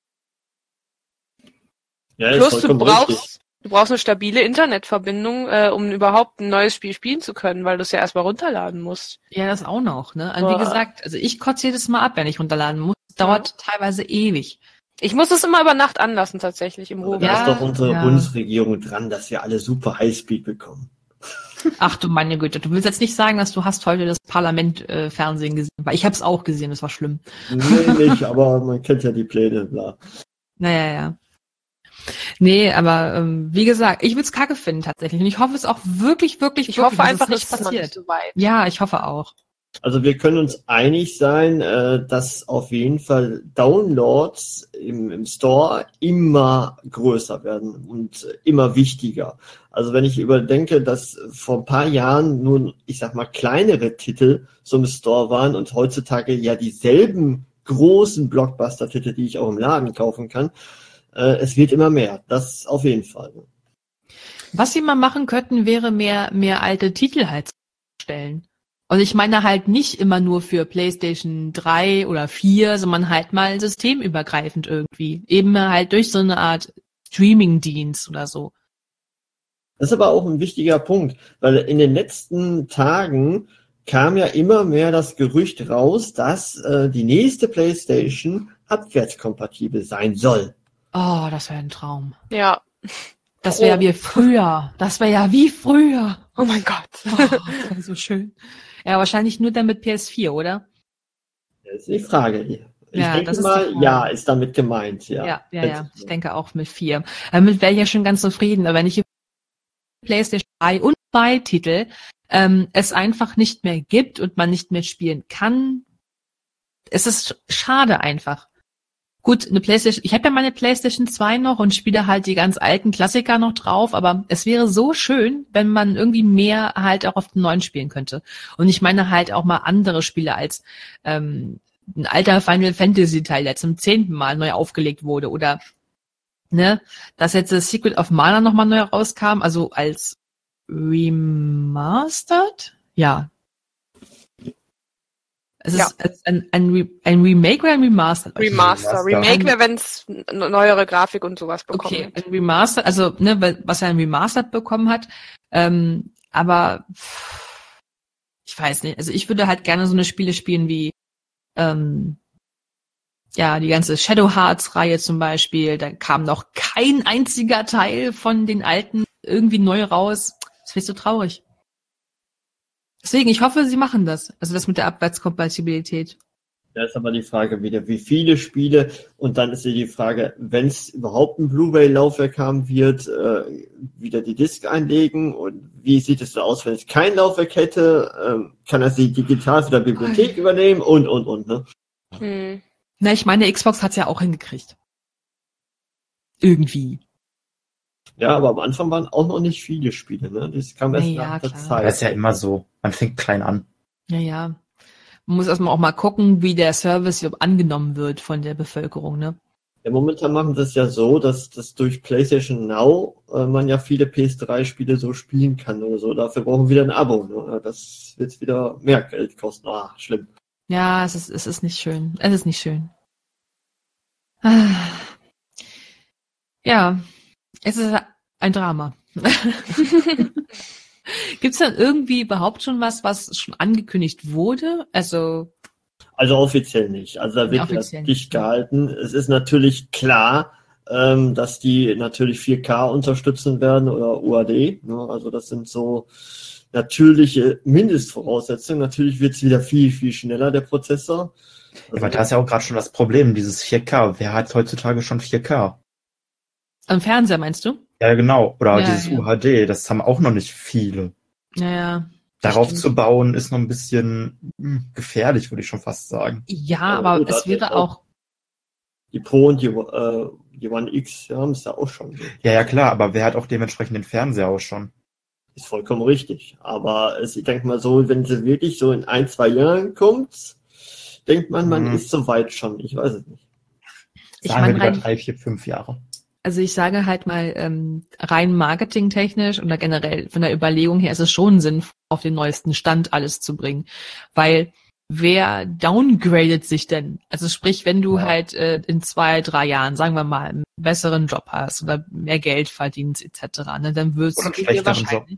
Ja, ist Plus du vollkommen richtig. brauchst, du brauchst eine stabile Internetverbindung, äh, um überhaupt ein neues Spiel spielen zu können, weil du es ja erstmal runterladen musst. Ja, das auch noch, ne? Also Boah. wie gesagt, also ich kotze jedes Mal ab, wenn ich runterladen muss. Dauert teilweise ewig. Ich muss es immer über Nacht anlassen, tatsächlich, im Aber Ruhe. da Ja, ist doch unsere ja. Bundesregierung dran, dass wir alle super Highspeed bekommen. Ach du meine Güte, du willst jetzt nicht sagen, dass du hast heute das Parlament äh, Fernsehen gesehen, weil ich habe es auch gesehen, das war schlimm. Nee, nicht, aber man kennt ja die Pläne, bla. Naja, ja. Nee, aber ähm, wie gesagt, ich würde es kacke finden tatsächlich. Und ich hoffe es auch wirklich, wirklich, Ich wirklich, hoffe einfach, dass es es ist noch nicht nicht passiert. so weit. Ja, ich hoffe auch. Also wir können uns einig sein, äh, dass auf jeden Fall Downloads im, im Store immer größer werden und äh, immer wichtiger. Also wenn ich überdenke, dass vor ein paar Jahren nun, ich sag mal, kleinere Titel so im Store waren und heutzutage ja dieselben großen Blockbuster-Titel, die ich auch im Laden kaufen kann, äh, es wird immer mehr. Das auf jeden Fall. Was sie mal machen könnten, wäre mehr, mehr alte Titel halt zu stellen. Und ich meine halt nicht immer nur für PlayStation drei oder vier, sondern halt mal systemübergreifend irgendwie. Eben halt durch so eine Art Streaming-Dienst oder so. Das ist aber auch ein wichtiger Punkt, weil in den letzten Tagen kam ja immer mehr das Gerücht raus, dass äh, die nächste PlayStation abwärtskompatibel sein soll. Oh, das wäre ein Traum. Ja. Das wäre Oh. wie früher. Das wäre ja wie früher. Oh mein Gott. Oh, das wäre so schön. Ja, wahrscheinlich nur dann mit P S vier, oder? Das ist die Frage. Ich Ja, denke das ist die mal, Frage. ja, ist damit gemeint. Ja, Ja, ja, ja. Ich denke auch mit vier. Damit wäre ich ja schon ganz zufrieden. Aber wenn ich PlayStation drei und zwei Titel ähm, es einfach nicht mehr gibt und man nicht mehr spielen kann, es ist schade einfach. Gut, eine PlayStation, ich habe ja meine PlayStation zwei noch und spiele halt die ganz alten Klassiker noch drauf, aber es wäre so schön, wenn man irgendwie mehr halt auch auf den neuen spielen könnte. Und ich meine halt auch mal andere Spiele als ähm, ein alter Final Fantasy Teil, der zum zehnten Mal neu aufgelegt wurde oder ne, dass jetzt das Secret of Mana nochmal neu rauskam, also als Remastered? Ja. Es Ja. ist ein, ein, Re- ein Remake oder ein Remastered? Remaster. Remaster. Remake wäre, wenn es neuere Grafik und sowas bekommt. Okay, ein Remastered, also ne, weil- was er ein Remastered bekommen hat, ähm, aber pff, ich weiß nicht, also ich würde halt gerne so eine Spiele spielen wie ähm, ja, die ganze Shadow Hearts Reihe zum Beispiel, da kam noch kein einziger Teil von den alten irgendwie neu raus. Das ist so traurig. Deswegen, ich hoffe, sie machen das. Also das mit der Abwärtskompatibilität. Da ist aber die Frage wieder, wie viele Spiele, und dann ist ja die Frage, wenn es überhaupt ein Blu-ray-Laufwerk haben wird, äh, wieder die Disc einlegen und wie sieht es so aus, wenn es kein Laufwerk hätte, ähm, kann er sie digital von der Bibliothek übernehmen und, und, und, ne? Hm. Na, ich meine, Xbox hat's ja auch hingekriegt. irgendwie. Ja, aber am Anfang waren auch noch nicht viele Spiele, ne? Das kam erst Ja, nach der klar. Zeit. Das ist ja immer so. Man fängt klein an. Ja, ja. Man muss erstmal auch mal gucken, wie der Service überhaupt angenommen wird von der Bevölkerung, ne? Ja, momentan machen sie es ja so, dass, dass durch PlayStation Now äh, man ja viele P S drei Spiele so spielen kann oder so. Dafür brauchen wir wieder ein Abo, ne? Das wird wieder mehr Geld kosten. Ah, schlimm. Ja, es ist, es ist nicht schön. Es ist nicht schön. Ah. Ja, es ist ein Drama. Gibt's denn irgendwie überhaupt schon was, was schon angekündigt wurde? Also Also offiziell nicht. Also da Ja, wird ja offiziell dicht nicht. gehalten. Es ist natürlich klar, ähm, dass die natürlich vier K unterstützen werden oder U A D. Ne? Also das sind so natürliche Mindestvoraussetzungen. Natürlich wird es wieder viel, viel schneller, der Prozessor. Also, Aber da ist ja auch gerade schon das Problem, dieses vier K. Wer hat heutzutage schon vier K? am Fernseher meinst du? Ja, genau. Oder Ja, dieses ja. U H D, das haben auch noch nicht viele. Ja, ja. das Darauf stimmt. zu bauen, ist noch ein bisschen hm, gefährlich, würde ich schon fast sagen. Ja, Aber aber gut, es das wäre ist auch- auch, Die Pro und die, äh, die One X ja, haben es ja auch schon. Ja, ja, klar, aber wer hat auch dementsprechend den Fernseher auch schon? Ist vollkommen richtig. Aber es, ich denke mal so, wenn sie wirklich so in ein, zwei Jahren kommt, denkt man, man Mhm. ist so weit schon. Ich weiß es nicht. ich Sagen meine wir lieber rein, drei, vier, fünf Jahre. also ich sage halt mal, ähm, rein marketingtechnisch oder generell von der Überlegung her ist es schon sinnvoll, auf den neuesten Stand alles zu bringen. Weil wer downgradet sich denn? Also sprich, wenn du Ja. halt äh, in zwei, drei Jahren, sagen wir mal, einen besseren Job hast oder mehr Geld verdienst et cetera, ne, dann wirst Oder du einen dir schlechteren wahrscheinlich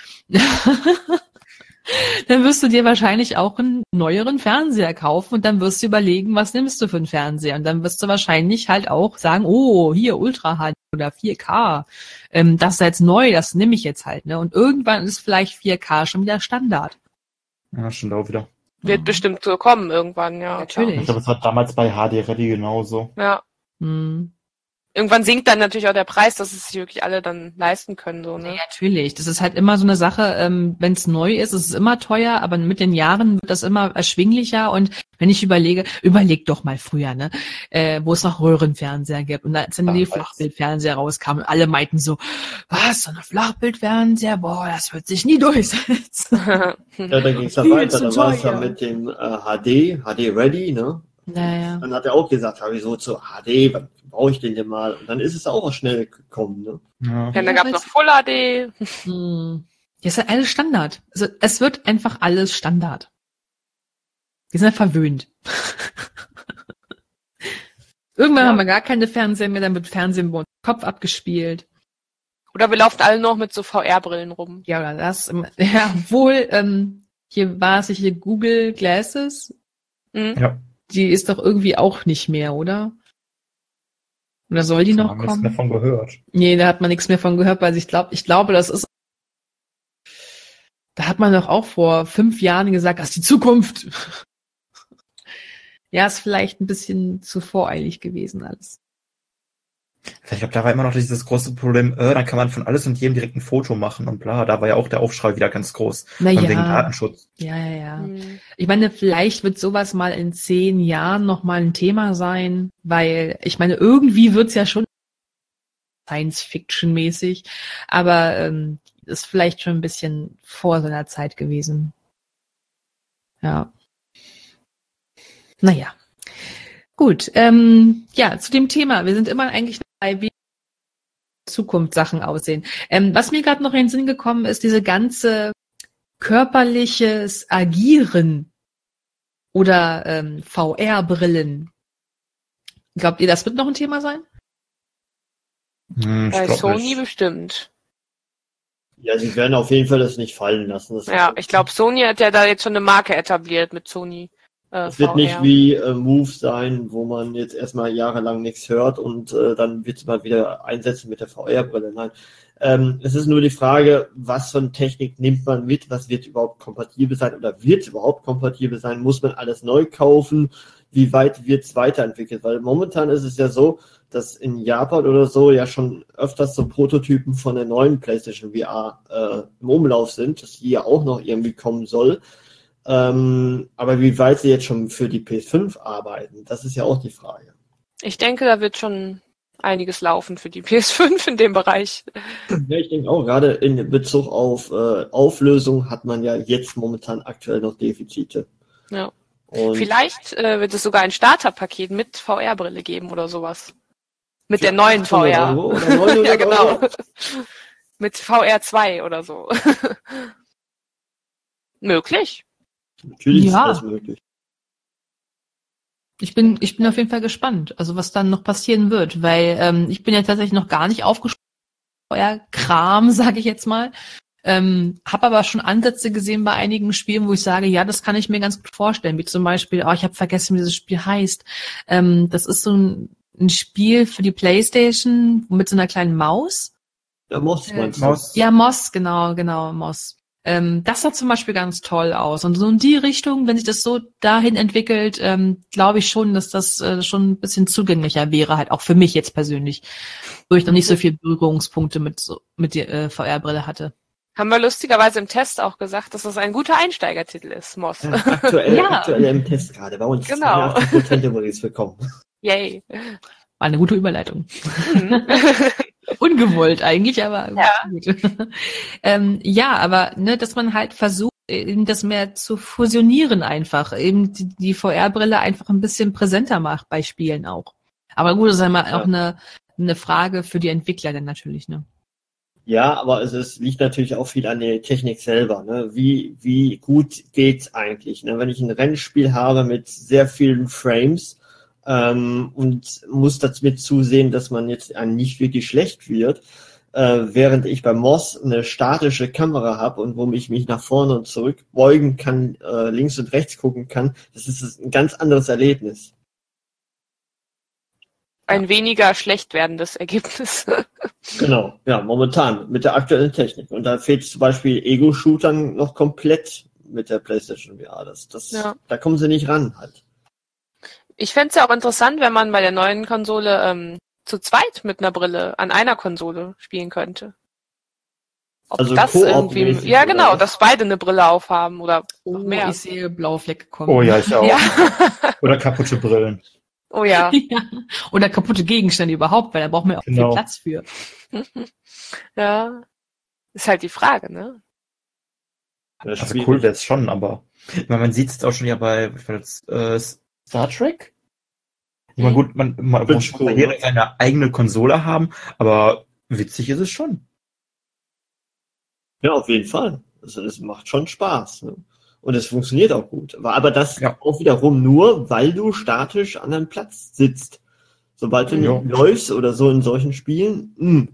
dann wirst du dir wahrscheinlich auch einen neueren Fernseher kaufen und dann wirst du überlegen, was nimmst du für einen Fernseher? Und dann wirst du wahrscheinlich halt auch sagen, oh, hier Ultra H D oder vier K, ähm, das ist jetzt neu, das nehme ich jetzt halt, ne? Und irgendwann ist vielleicht vier K schon wieder Standard. Ja, stimmt auch wieder. Wird Ja. bestimmt so kommen irgendwann, ja. Natürlich. Ich glaube, es war damals bei H D Ready genauso. Klar. Ja. Hm. Irgendwann sinkt dann natürlich auch der Preis, dass es sich wirklich alle dann leisten können, so, Ja, ne? natürlich. Das ist halt immer so eine Sache, ähm, wenn es neu ist, ist es immer teuer, aber mit den Jahren wird das immer erschwinglicher. Und wenn ich überlege, überleg doch mal früher, ne, äh, wo es noch Röhrenfernseher gibt und als dann die Damals. Flachbildfernseher rauskamen und alle meinten so, was, so eine Flachbildfernseher, boah, das wird sich nie durchsetzen. Ja, dann ging es ja Viel weiter. zu Da war es ja teuer. mit dem äh, H D, H D Ready, ne? Naja. Dann hat er auch gesagt, habe ich so zu H D, wann brauche ich den denn mal? Und dann ist es auch schnell gekommen, ne? Ja. Ja, dann gab es noch Full H D. Hm. Das ist halt alles Standard. Also es wird einfach alles Standard. Wir sind ja verwöhnt. Irgendwann Ja. haben wir gar keine Fernseher mehr, dann wird Fernsehen bei uns im Kopf abgespielt. Oder wir laufen alle noch mit so V R-Brillen rum. Ja, oder das. Ja, wohl, ähm, hier war es hier Google Glasses. Mhm. Ja. Die ist doch irgendwie auch nicht mehr, oder? Oder soll die Da noch haben wir nichts mehr kommen? von gehört. Nee, da hat man nichts mehr von gehört, weil ich glaube, ich glaube, das ist. Da hat man doch auch vor fünf Jahren gesagt, das ist die Zukunft. Ja, ist vielleicht ein bisschen zu voreilig gewesen alles. Ich glaube, da war immer noch dieses große Problem, äh, dann kann man von alles und jedem direkt ein Foto machen und bla. Da war ja auch der Aufschrei wieder ganz groß. Von wegen Naja, Datenschutz. ja, ja, ja. Mhm. Ich meine, vielleicht wird sowas mal in zehn Jahren nochmal ein Thema sein, weil ich meine, irgendwie wird's ja schon Science-Fiction-mäßig, aber ähm, ist vielleicht schon ein bisschen vor seiner Zeit gewesen. Ja. Naja. Gut, ähm, ja, zu dem Thema. Wir sind immer eigentlich dabei, wie Zukunftssachen aussehen. Ähm, was mir gerade noch in den Sinn gekommen ist, diese ganze körperliches Agieren oder ähm, V R-Brillen. Glaubt ihr, das wird noch ein Thema sein? Hm, ich Bei glaub Sony nicht. bestimmt. Ja, sie werden auf jeden Fall das nicht fallen lassen. Das Ja, ist- ich glaube, Sony hat ja da jetzt schon eine Marke etabliert mit Sony. Äh, Es wird V R. nicht wie äh, Move sein, wo man jetzt erstmal jahrelang nichts hört und äh, dann wird es mal wieder einsetzen mit der V R-Brille. Nein. Ähm, es ist nur die Frage, was für eine Technik nimmt man mit, was wird überhaupt kompatibel sein oder wird es überhaupt kompatibel sein? Muss man alles neu kaufen? Wie weit wird es weiterentwickelt? Weil momentan ist es ja so, dass in Japan oder so ja schon öfters so Prototypen von der neuen PlayStation V R äh, im Umlauf sind, dass die ja auch noch irgendwie kommen soll. Ähm, aber wie weit sie jetzt schon für die P S fünf arbeiten, das ist ja auch die Frage. Ich denke, da wird schon einiges laufen für die P S fünf in dem Bereich. Ja, ich denke auch, gerade in Bezug auf äh, Auflösung hat man ja jetzt momentan aktuell noch Defizite. Ja. Und Vielleicht äh, wird es sogar ein Starterpaket mit V R-Brille geben oder sowas. Mit der neuen V achthundert R. Euro oder neunhundert Ja, genau. Euro. Mit V R zwei oder so. Möglich. Natürlich Ja. ist das möglich. Ich bin, ich bin auf jeden Fall gespannt, also was dann noch passieren wird, weil ähm, ich bin ja tatsächlich noch gar nicht aufgesprungen, euer Kram, sage ich jetzt mal. Ähm, habe aber schon Ansätze gesehen bei einigen Spielen, wo ich sage, ja, das kann ich mir ganz gut vorstellen, wie zum Beispiel, oh, ich habe vergessen, wie dieses Spiel heißt. Ähm, das ist so ein, ein Spiel für die PlayStation mit so einer kleinen Maus. Ja, Moss meinst du? Maus. Ja, Moss, genau, genau, Moss. Ähm, das sah zum Beispiel ganz toll aus. Und so in die Richtung, wenn sich das so dahin entwickelt, ähm, glaube ich schon, dass das äh, schon ein bisschen zugänglicher wäre, halt auch für mich jetzt persönlich, wo ich noch nicht so viele Berührungspunkte mit so mit der äh, V R-Brille hatte. Haben wir lustigerweise im Test auch gesagt, dass das ein guter Einsteigertitel ist, Moss. Ja, aktuell, Ja. aktuell im Test gerade. Bei uns Genau. zweiundachtzig Prozent übrigens bekommen. Yay. War eine gute Überleitung. Mhm. Ungewollt eigentlich, aber Ja. gut. ähm, ja, aber ne, dass man halt versucht, eben das mehr zu fusionieren einfach, eben die, die V R-Brille einfach ein bisschen präsenter macht bei Spielen auch. Aber gut, das ist einmal Ja. auch eine, eine Frage für die Entwickler dann natürlich, ne? Ja, aber es, es liegt natürlich auch viel an der Technik selber. Ne? Wie, wie gut geht's eigentlich? Ne? Wenn ich ein Rennspiel habe mit sehr vielen Frames ähm, und muss damit zusehen, dass man jetzt äh, nicht wirklich schlecht wird, äh, während ich bei Moss eine statische Kamera habe und wo ich mich nach vorne und zurück beugen kann, äh, links und rechts gucken kann, das ist ein ganz anderes Erlebnis. Ein weniger schlecht werdendes Ergebnis. Genau, ja, momentan mit der aktuellen Technik. Und da fehlt zum Beispiel Ego-Shootern noch komplett mit der PlayStation V R. Das, das, Ja. Da kommen sie nicht ran halt. Ich fände es ja auch interessant, wenn man bei der neuen Konsole ähm, zu zweit mit einer Brille an einer Konsole spielen könnte. Ob Also das irgendwie, Koop-mäßig, ja oder genau, was? dass beide eine Brille aufhaben oder noch Oh, mehr. ich sehe blaue Flecke kommen. Oh ja, ich auch. Ja. Oder kaputte Brillen. Oh ja. Ja. Oder kaputte Gegenstände überhaupt, weil da braucht man ja auch Genau. viel Platz für. Ja. Ist halt die Frage, ne? Ja, Also schwierig. cool wäre es schon, aber ich meine, man sieht es auch schon ja bei ich meine, jetzt, äh, Star Trek. Ich meine, gut, man, man Wird muss schon cool, bei jeder ne? seine eigene Konsole haben, aber witzig ist es schon. Ja, auf jeden Fall. Also es macht schon Spaß. Ne? Und es funktioniert auch gut. Aber, aber das Ja. auch wiederum nur, weil du statisch an einem Platz sitzt. Sobald du Ja. nicht läufst oder so in solchen Spielen, mh.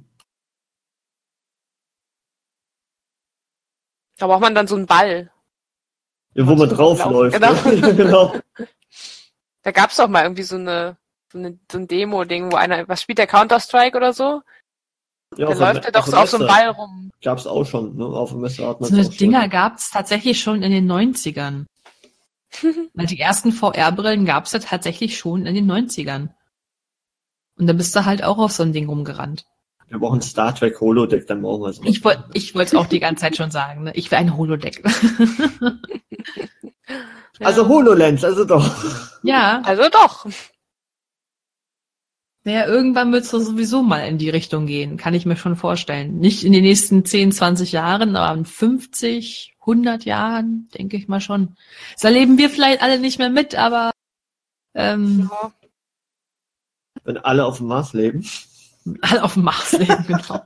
Da braucht man dann so einen Ball. Ja, wo man so draufläuft. laufen. Ne? Genau. Da gab's doch mal irgendwie so eine so, eine, so ein Demo-Ding, wo einer, was spielt der, Counter-Strike oder so? Ja, Da auf läuft dem- er doch so auf so einem Messer Ball rum. Gab's auch schon, ne? Auf dem Messer hat man So eine Dinger gab es tatsächlich schon in den neunzigern. Weil die ersten V R-Brillen gab es ja tatsächlich schon in den neunzigern. Und da bist du halt auch auf so ein Ding rumgerannt. Wir brauchen Star Trek Holodeck, dann brauchen wir so. Ich wollte ich wollte es auch die ganze Zeit schon sagen. Ne? Ich will ein Holodeck. Also HoloLens, also doch. Ja, Also doch. naja, irgendwann wird es sowieso mal in die Richtung gehen. Kann ich mir schon vorstellen. Nicht in den nächsten zehn, zwanzig Jahren, aber in fünfzig, hundert Jahren, denke ich mal schon. Das erleben wir vielleicht alle nicht mehr mit, aber ähm, Ja. Wenn alle auf dem Mars leben. alle auf dem Mars leben, genau.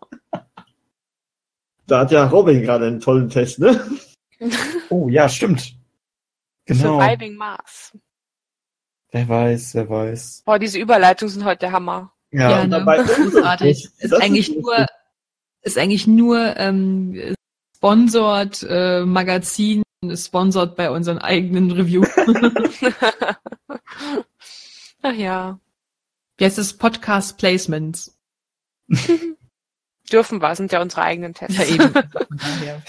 Da hat ja Robin gerade einen tollen Test, ne? Oh ja, stimmt. Genau. Surviving Mars. Wer weiß, wer weiß. Boah, diese Überleitungen sind heute der Hammer. Ja, Ja, Und ne? dabei Großartig. Ist Das eigentlich lustig. nur, ist eigentlich nur ähm, sponsored äh, Magazin, sponsored bei unseren eigenen Review. Ach ja. Wie heißt es? Podcast Placements. Dürfen wir, sind ja unsere eigenen Tests. Ja, eben. Von daher.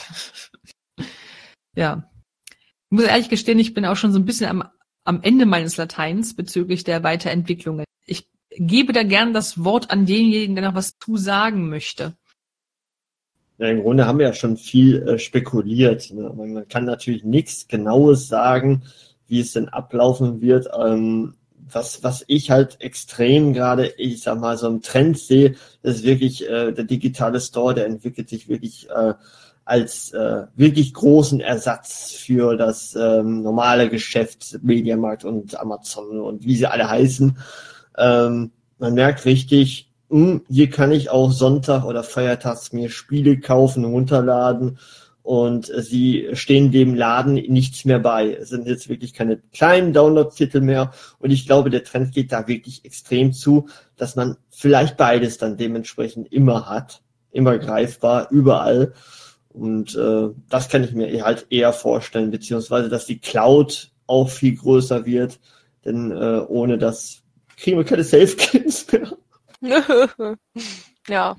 Ja. Ich muss ehrlich gestehen, ich bin auch schon so ein bisschen am, am Ende meines Lateins bezüglich der Weiterentwicklung. Ich gebe da gern das Wort an denjenigen, der noch was zu sagen möchte. Ja, im Grunde haben wir ja schon viel äh, spekuliert. Ne? Man kann natürlich nichts Genaues sagen, wie es denn ablaufen wird. Ähm, was, was ich halt extrem gerade, ich sag mal, so im Trend sehe, ist wirklich äh, der digitale Store, der entwickelt sich wirklich äh, als äh, wirklich großen Ersatz für das ähm, normale Geschäft, Mediamarkt und Amazon und wie sie alle heißen. Ähm, man merkt richtig, mh, hier kann ich auch Sonntag oder feiertags mir Spiele kaufen, runterladen und äh, sie stehen dem Laden nichts mehr bei. Es sind jetzt wirklich keine kleinen Download-Titel mehr und ich glaube, der Trend geht da wirklich extrem zu, dass man vielleicht beides dann dementsprechend immer hat, immer greifbar, überall. Und äh, das kann ich mir halt eher vorstellen, beziehungsweise, dass die Cloud auch viel größer wird, denn äh, ohne das kriegen wir keine Safe Games mehr. Ja.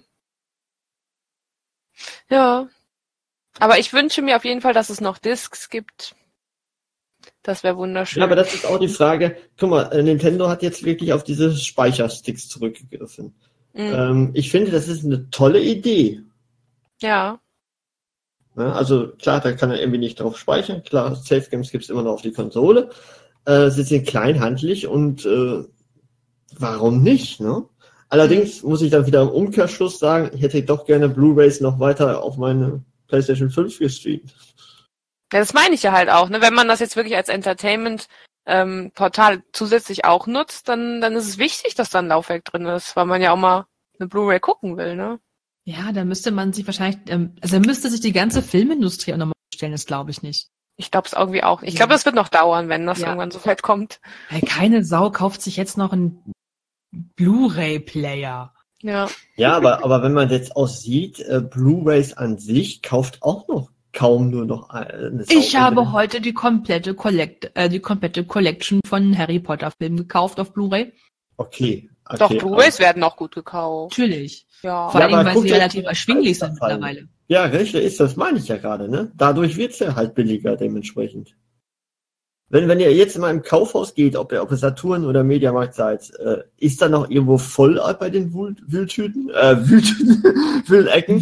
Ja. Aber ich wünsche mir auf jeden Fall, dass es noch Discs gibt. Das wäre wunderschön. Ja, aber das ist auch die Frage, guck mal, Nintendo hat jetzt wirklich auf diese Speichersticks zurückgegriffen. Mhm. Ähm, ich finde, das ist eine tolle Idee. Ja. Ja, also klar, da kann er irgendwie nicht drauf speichern. Klar, Safe Games gibt's immer noch auf die Konsole. Äh, sie sind kleinhandlich und äh, warum nicht, ne? Allerdings muss ich dann wieder im Umkehrschluss sagen, ich hätte doch gerne Blu-rays noch weiter auf meine PlayStation fünf gestreamt. Ja, das meine ich ja halt auch, ne? Wenn man das jetzt wirklich als Entertainment-Portal ähm, zusätzlich auch nutzt, dann, dann ist es wichtig, dass da ein Laufwerk drin ist, weil man ja auch mal eine Blu-ray gucken will, ne? Ja, da müsste man sich wahrscheinlich, ähm, also da müsste sich die ganze Filmindustrie auch nochmal stellen, das glaube ich nicht. Ich glaube es irgendwie auch. Ich glaube, das wird noch dauern, wenn das ja. irgendwann so weit kommt. Weil keine Sau kauft sich jetzt noch einen Blu-ray-Player. Ja. Ja, aber, aber wenn man jetzt auch sieht, äh, Blu-rays an sich kauft auch noch kaum nur noch eine Sau. Ich habe heute die komplette Collect, äh, die komplette Collection von Harry Potter Filmen gekauft auf Blu-ray. Okay. okay. Doch, Blu-rays werden auch gut gekauft. Natürlich. Ja. Vor allem, ja, weil sie relativ erschwinglich sind mittlerweile. Ja, richtig ist, das meine ich ja gerade, ne? Dadurch wird's ja halt billiger dementsprechend. Wenn, wenn ihr jetzt mal im Kaufhaus geht, ob ihr auf Saturn oder Mediamarkt seid, äh, ist da noch irgendwo voll bei den Wühl- Wühltüten? Äh, Wühltüten? Wühlecken?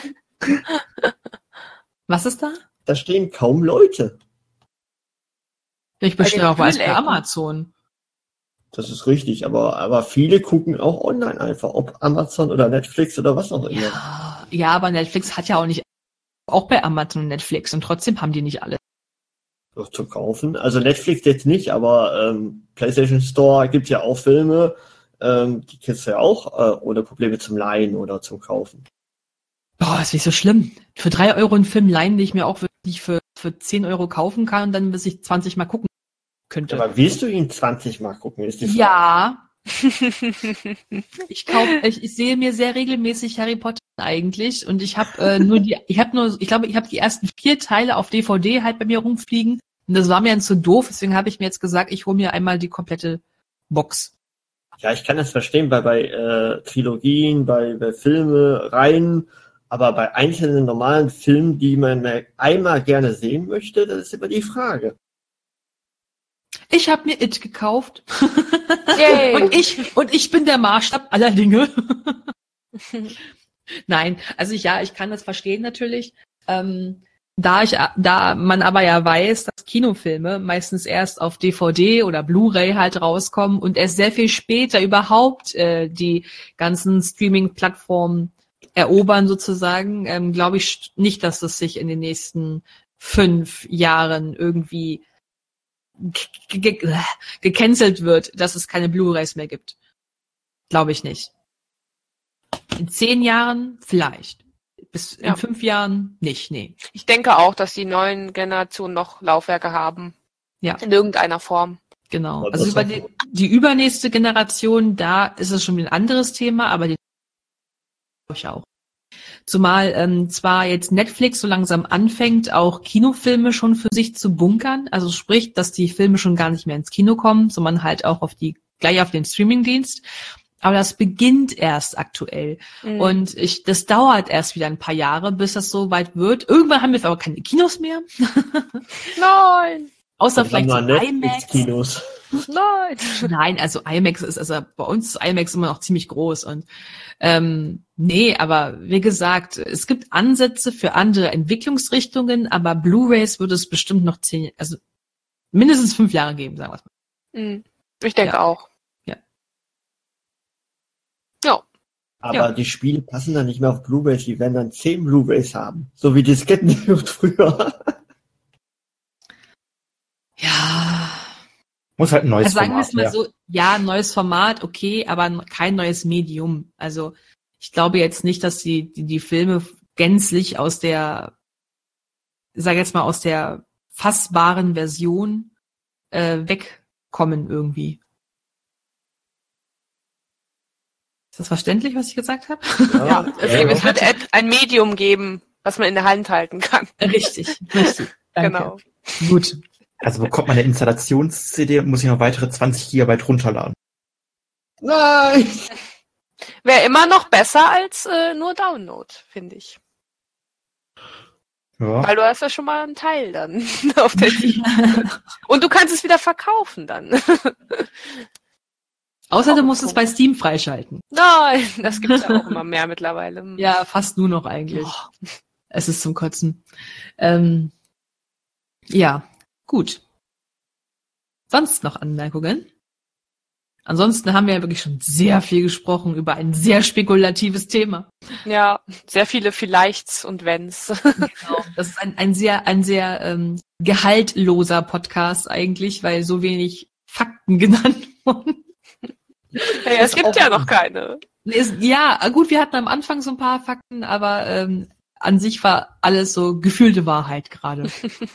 Was ist da? Da stehen kaum Leute. Ich bestelle auch was bei Amazon. Das ist richtig, aber, aber viele gucken auch online einfach, ob Amazon oder Netflix oder was auch immer. Ja, ja, aber Netflix hat ja auch nicht, auch bei Amazon und Netflix und trotzdem haben die nicht alle. Noch zu kaufen. Also Netflix jetzt nicht, aber ähm, PlayStation Store gibt's ja auch Filme, ähm, die kriegst du ja auch äh, ohne Probleme zum Leihen oder zum Kaufen. Boah, ist nicht so schlimm. Für drei Euro einen Film leihen, den ich mir auch wirklich für, für zehn Euro kaufen kann und dann bis ich zwanzig Mal gucken könnte. Aber willst du ihn zwanzig Mal gucken? Ist die Frage. Ja. ich kaufe, ich, ich sehe mir sehr regelmäßig Harry Potter eigentlich und ich habe äh, nur die, ich habe nur, ich glaube, ich habe die ersten vier Teile auf D V D halt bei mir rumfliegen und das war mir dann zu doof, deswegen habe ich mir jetzt gesagt, ich hole mir einmal die komplette Box. Ja, ich kann das verstehen bei bei äh, Trilogien, bei bei Filme, Reihen, aber bei einzelnen normalen Filmen, die man einmal gerne sehen möchte, das ist immer die Frage. Ich habe mir It gekauft. Yay. und ich und ich bin der Maßstab aller Dinge. Nein, also ich, ja, ich kann das verstehen natürlich. Ähm, da ich, da man aber ja weiß, dass Kinofilme meistens erst auf D V D oder Blu-ray halt rauskommen und erst sehr viel später überhaupt äh, die ganzen Streaming-Plattformen erobern sozusagen, ähm, glaube ich nicht, dass das sich in den nächsten fünf Jahren irgendwie ge- ge- gecancelt wird, dass es keine Blu-rays mehr gibt. Glaube ich nicht. In zehn Jahren vielleicht. Bis in Ja. fünf Jahren nicht, nee. Ich denke auch, dass die neuen Generationen noch Laufwerke haben. Ja. In irgendeiner Form. Genau. Aber Also das über auch- die, die übernächste Generation, da ist es schon ein anderes Thema, aber die glaube ich auch. Zumal ähm, zwar jetzt Netflix so langsam anfängt, auch Kinofilme schon für sich zu bunkern, also sprich, dass die Filme schon gar nicht mehr ins Kino kommen, sondern halt auch auf die gleich auf den Streamingdienst. Aber das beginnt erst aktuell. Mhm. Und ich, das dauert erst wieder ein paar Jahre, bis das so weit wird. Irgendwann haben wir aber keine Kinos mehr. Nein! Außer Dann vielleicht so haben wir IMAX. Netflix-Kinos. Nein! Nein, also IMAX ist, also bei uns ist IMAX immer noch ziemlich groß und ähm, nee, aber wie gesagt, es gibt Ansätze für andere Entwicklungsrichtungen, aber Blu-rays wird es bestimmt noch zehn, also mindestens fünf Jahre geben, sagen wir es mal. Mhm. Ich denke Ja. auch. Ja. Ja. Aber Ja. die Spiele passen dann nicht mehr auf Blu-rays, die werden dann zehn Blu-rays haben. So wie Disketten früher. Ja. Muss halt ein neues Also sagen wir Format es mal her. so, ja, ein neues Format, okay, aber kein neues Medium. Also ich glaube jetzt nicht, dass die, die, die Filme gänzlich aus der, ich sage jetzt mal, aus der fassbaren Version äh, wegkommen irgendwie. Ist das verständlich, was ich gesagt habe? Ja. Es, ja, es wird et- ein Medium geben, was man in der Hand halten kann. Richtig, richtig. Danke. Genau. Gut. Also bekommt man eine Installations-C D und muss ich noch weitere zwanzig Gigabyte runterladen. Nein! Wäre immer noch besser als äh, nur Download, finde ich. Ja. Weil du hast ja schon mal einen Teil dann auf der C D. Und du kannst es wieder verkaufen dann. Außer du musst es bei Steam freischalten. Nein, das gibt's ja auch immer mehr mittlerweile. Ja, fast nur noch eigentlich. Es ist zum Kotzen. Ähm, ja, gut. Sonst noch Anmerkungen? Ansonsten haben wir ja wirklich schon sehr viel gesprochen über ein sehr spekulatives Thema. Ja, sehr viele Vielleichts und Wenns. Genau. Das ist ein, ein sehr, ein sehr ähm, gehaltloser Podcast eigentlich, weil so wenig Fakten genannt wurden. Hey, es gibt ja noch keine. Es- Ja, gut, wir hatten am Anfang so ein paar Fakten, aber ähm, an sich war alles so gefühlte Wahrheit gerade.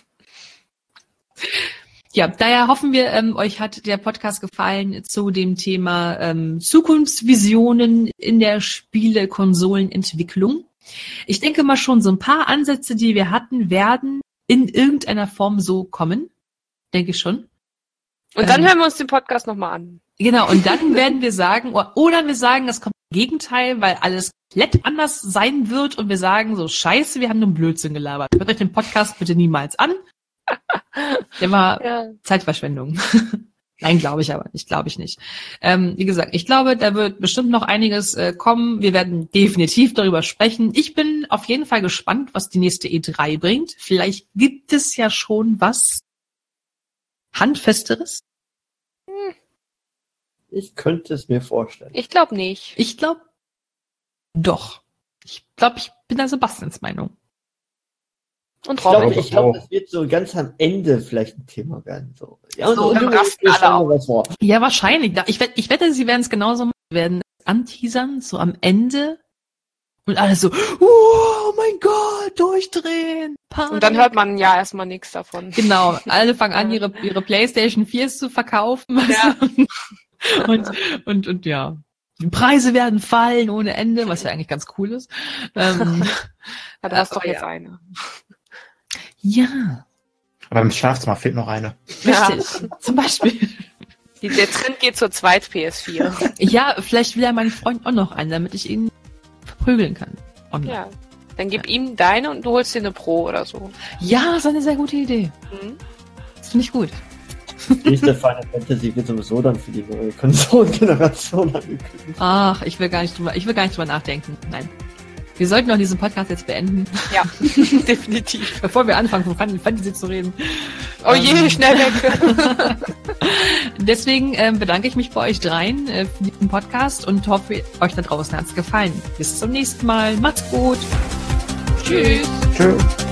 Ja, daher hoffen wir, ähm, euch hat der Podcast gefallen zu dem Thema ähm, Zukunftsvisionen in der Spiele-Konsolenentwicklung. Ich denke mal schon, so ein paar Ansätze, die wir hatten, werden in irgendeiner Form so kommen. Denke ich schon. Und dann Ähm, hören wir uns den Podcast nochmal an. Genau, und dann werden wir sagen, oder- oder wir sagen, das kommt im Gegenteil, weil alles komplett anders sein wird und wir sagen so, scheiße, wir haben nur Blödsinn gelabert. Hört euch den Podcast bitte niemals an. Der war Ja. Zeitverschwendung. Nein, glaube ich aber nicht, glaube ich nicht. Ähm, wie gesagt, ich glaube, da wird bestimmt noch einiges äh, kommen. Wir werden definitiv darüber sprechen. Ich bin auf jeden Fall gespannt, was die nächste E drei bringt. Vielleicht gibt es ja schon was Handfesteres. Ich könnte es mir vorstellen. Ich glaube nicht. Ich glaube, doch. Ich glaube, ich bin da Sebastians Meinung. Und Ich glaube, Robin. Robin. ich glaube, das wird so ganz am Ende vielleicht ein Thema werden. So, ja, So, dann du- rasten wir alle stellen mir was vor. Ja, wahrscheinlich. Da- Ich, wette, ich wette, sie werden es genauso machen. Sie werden es anteasern, so am Ende. Und alles so, oh mein Gott, durchdrehen. Panik. Und dann hört man ja erstmal nichts davon. Genau, alle fangen an, ihre, ihre PlayStation vier zu verkaufen. Ja. und, und, und ja. Die Preise werden fallen ohne Ende, was ja eigentlich ganz cool ist. Ähm, Ja, du hast doch Aber jetzt ja. eine. ja, Aber im Schlafzimmer fehlt noch eine. richtig. Zum Beispiel. Die, der Trend geht zur Zweit-P S vier. Ja, vielleicht will ja mein Freund auch noch einen, damit ich ihn verprügeln kann. Online. Ja. Dann gib ihm deine und du holst dir eine Pro oder so. Ja, das ist eine sehr gute Idee. Mhm. Das finde ich gut. Nächste Final Fantasy wird sowieso dann für die neue Konsolengeneration angekündigt. Ach, ich will gar nicht drüber, ich will gar nicht drüber nachdenken. Nein. Wir sollten doch diesen Podcast jetzt beenden, Ja, definitiv. bevor wir anfangen, von Final Fantasy zu reden. Oh je, Ähm. schnell weg. Deswegen ähm, bedanke ich mich bei euch dreien äh, für diesen Podcast und hoffe, euch da draußen hat es gefallen. Bis zum nächsten Mal. Macht's gut. Tschüss. Tschüss.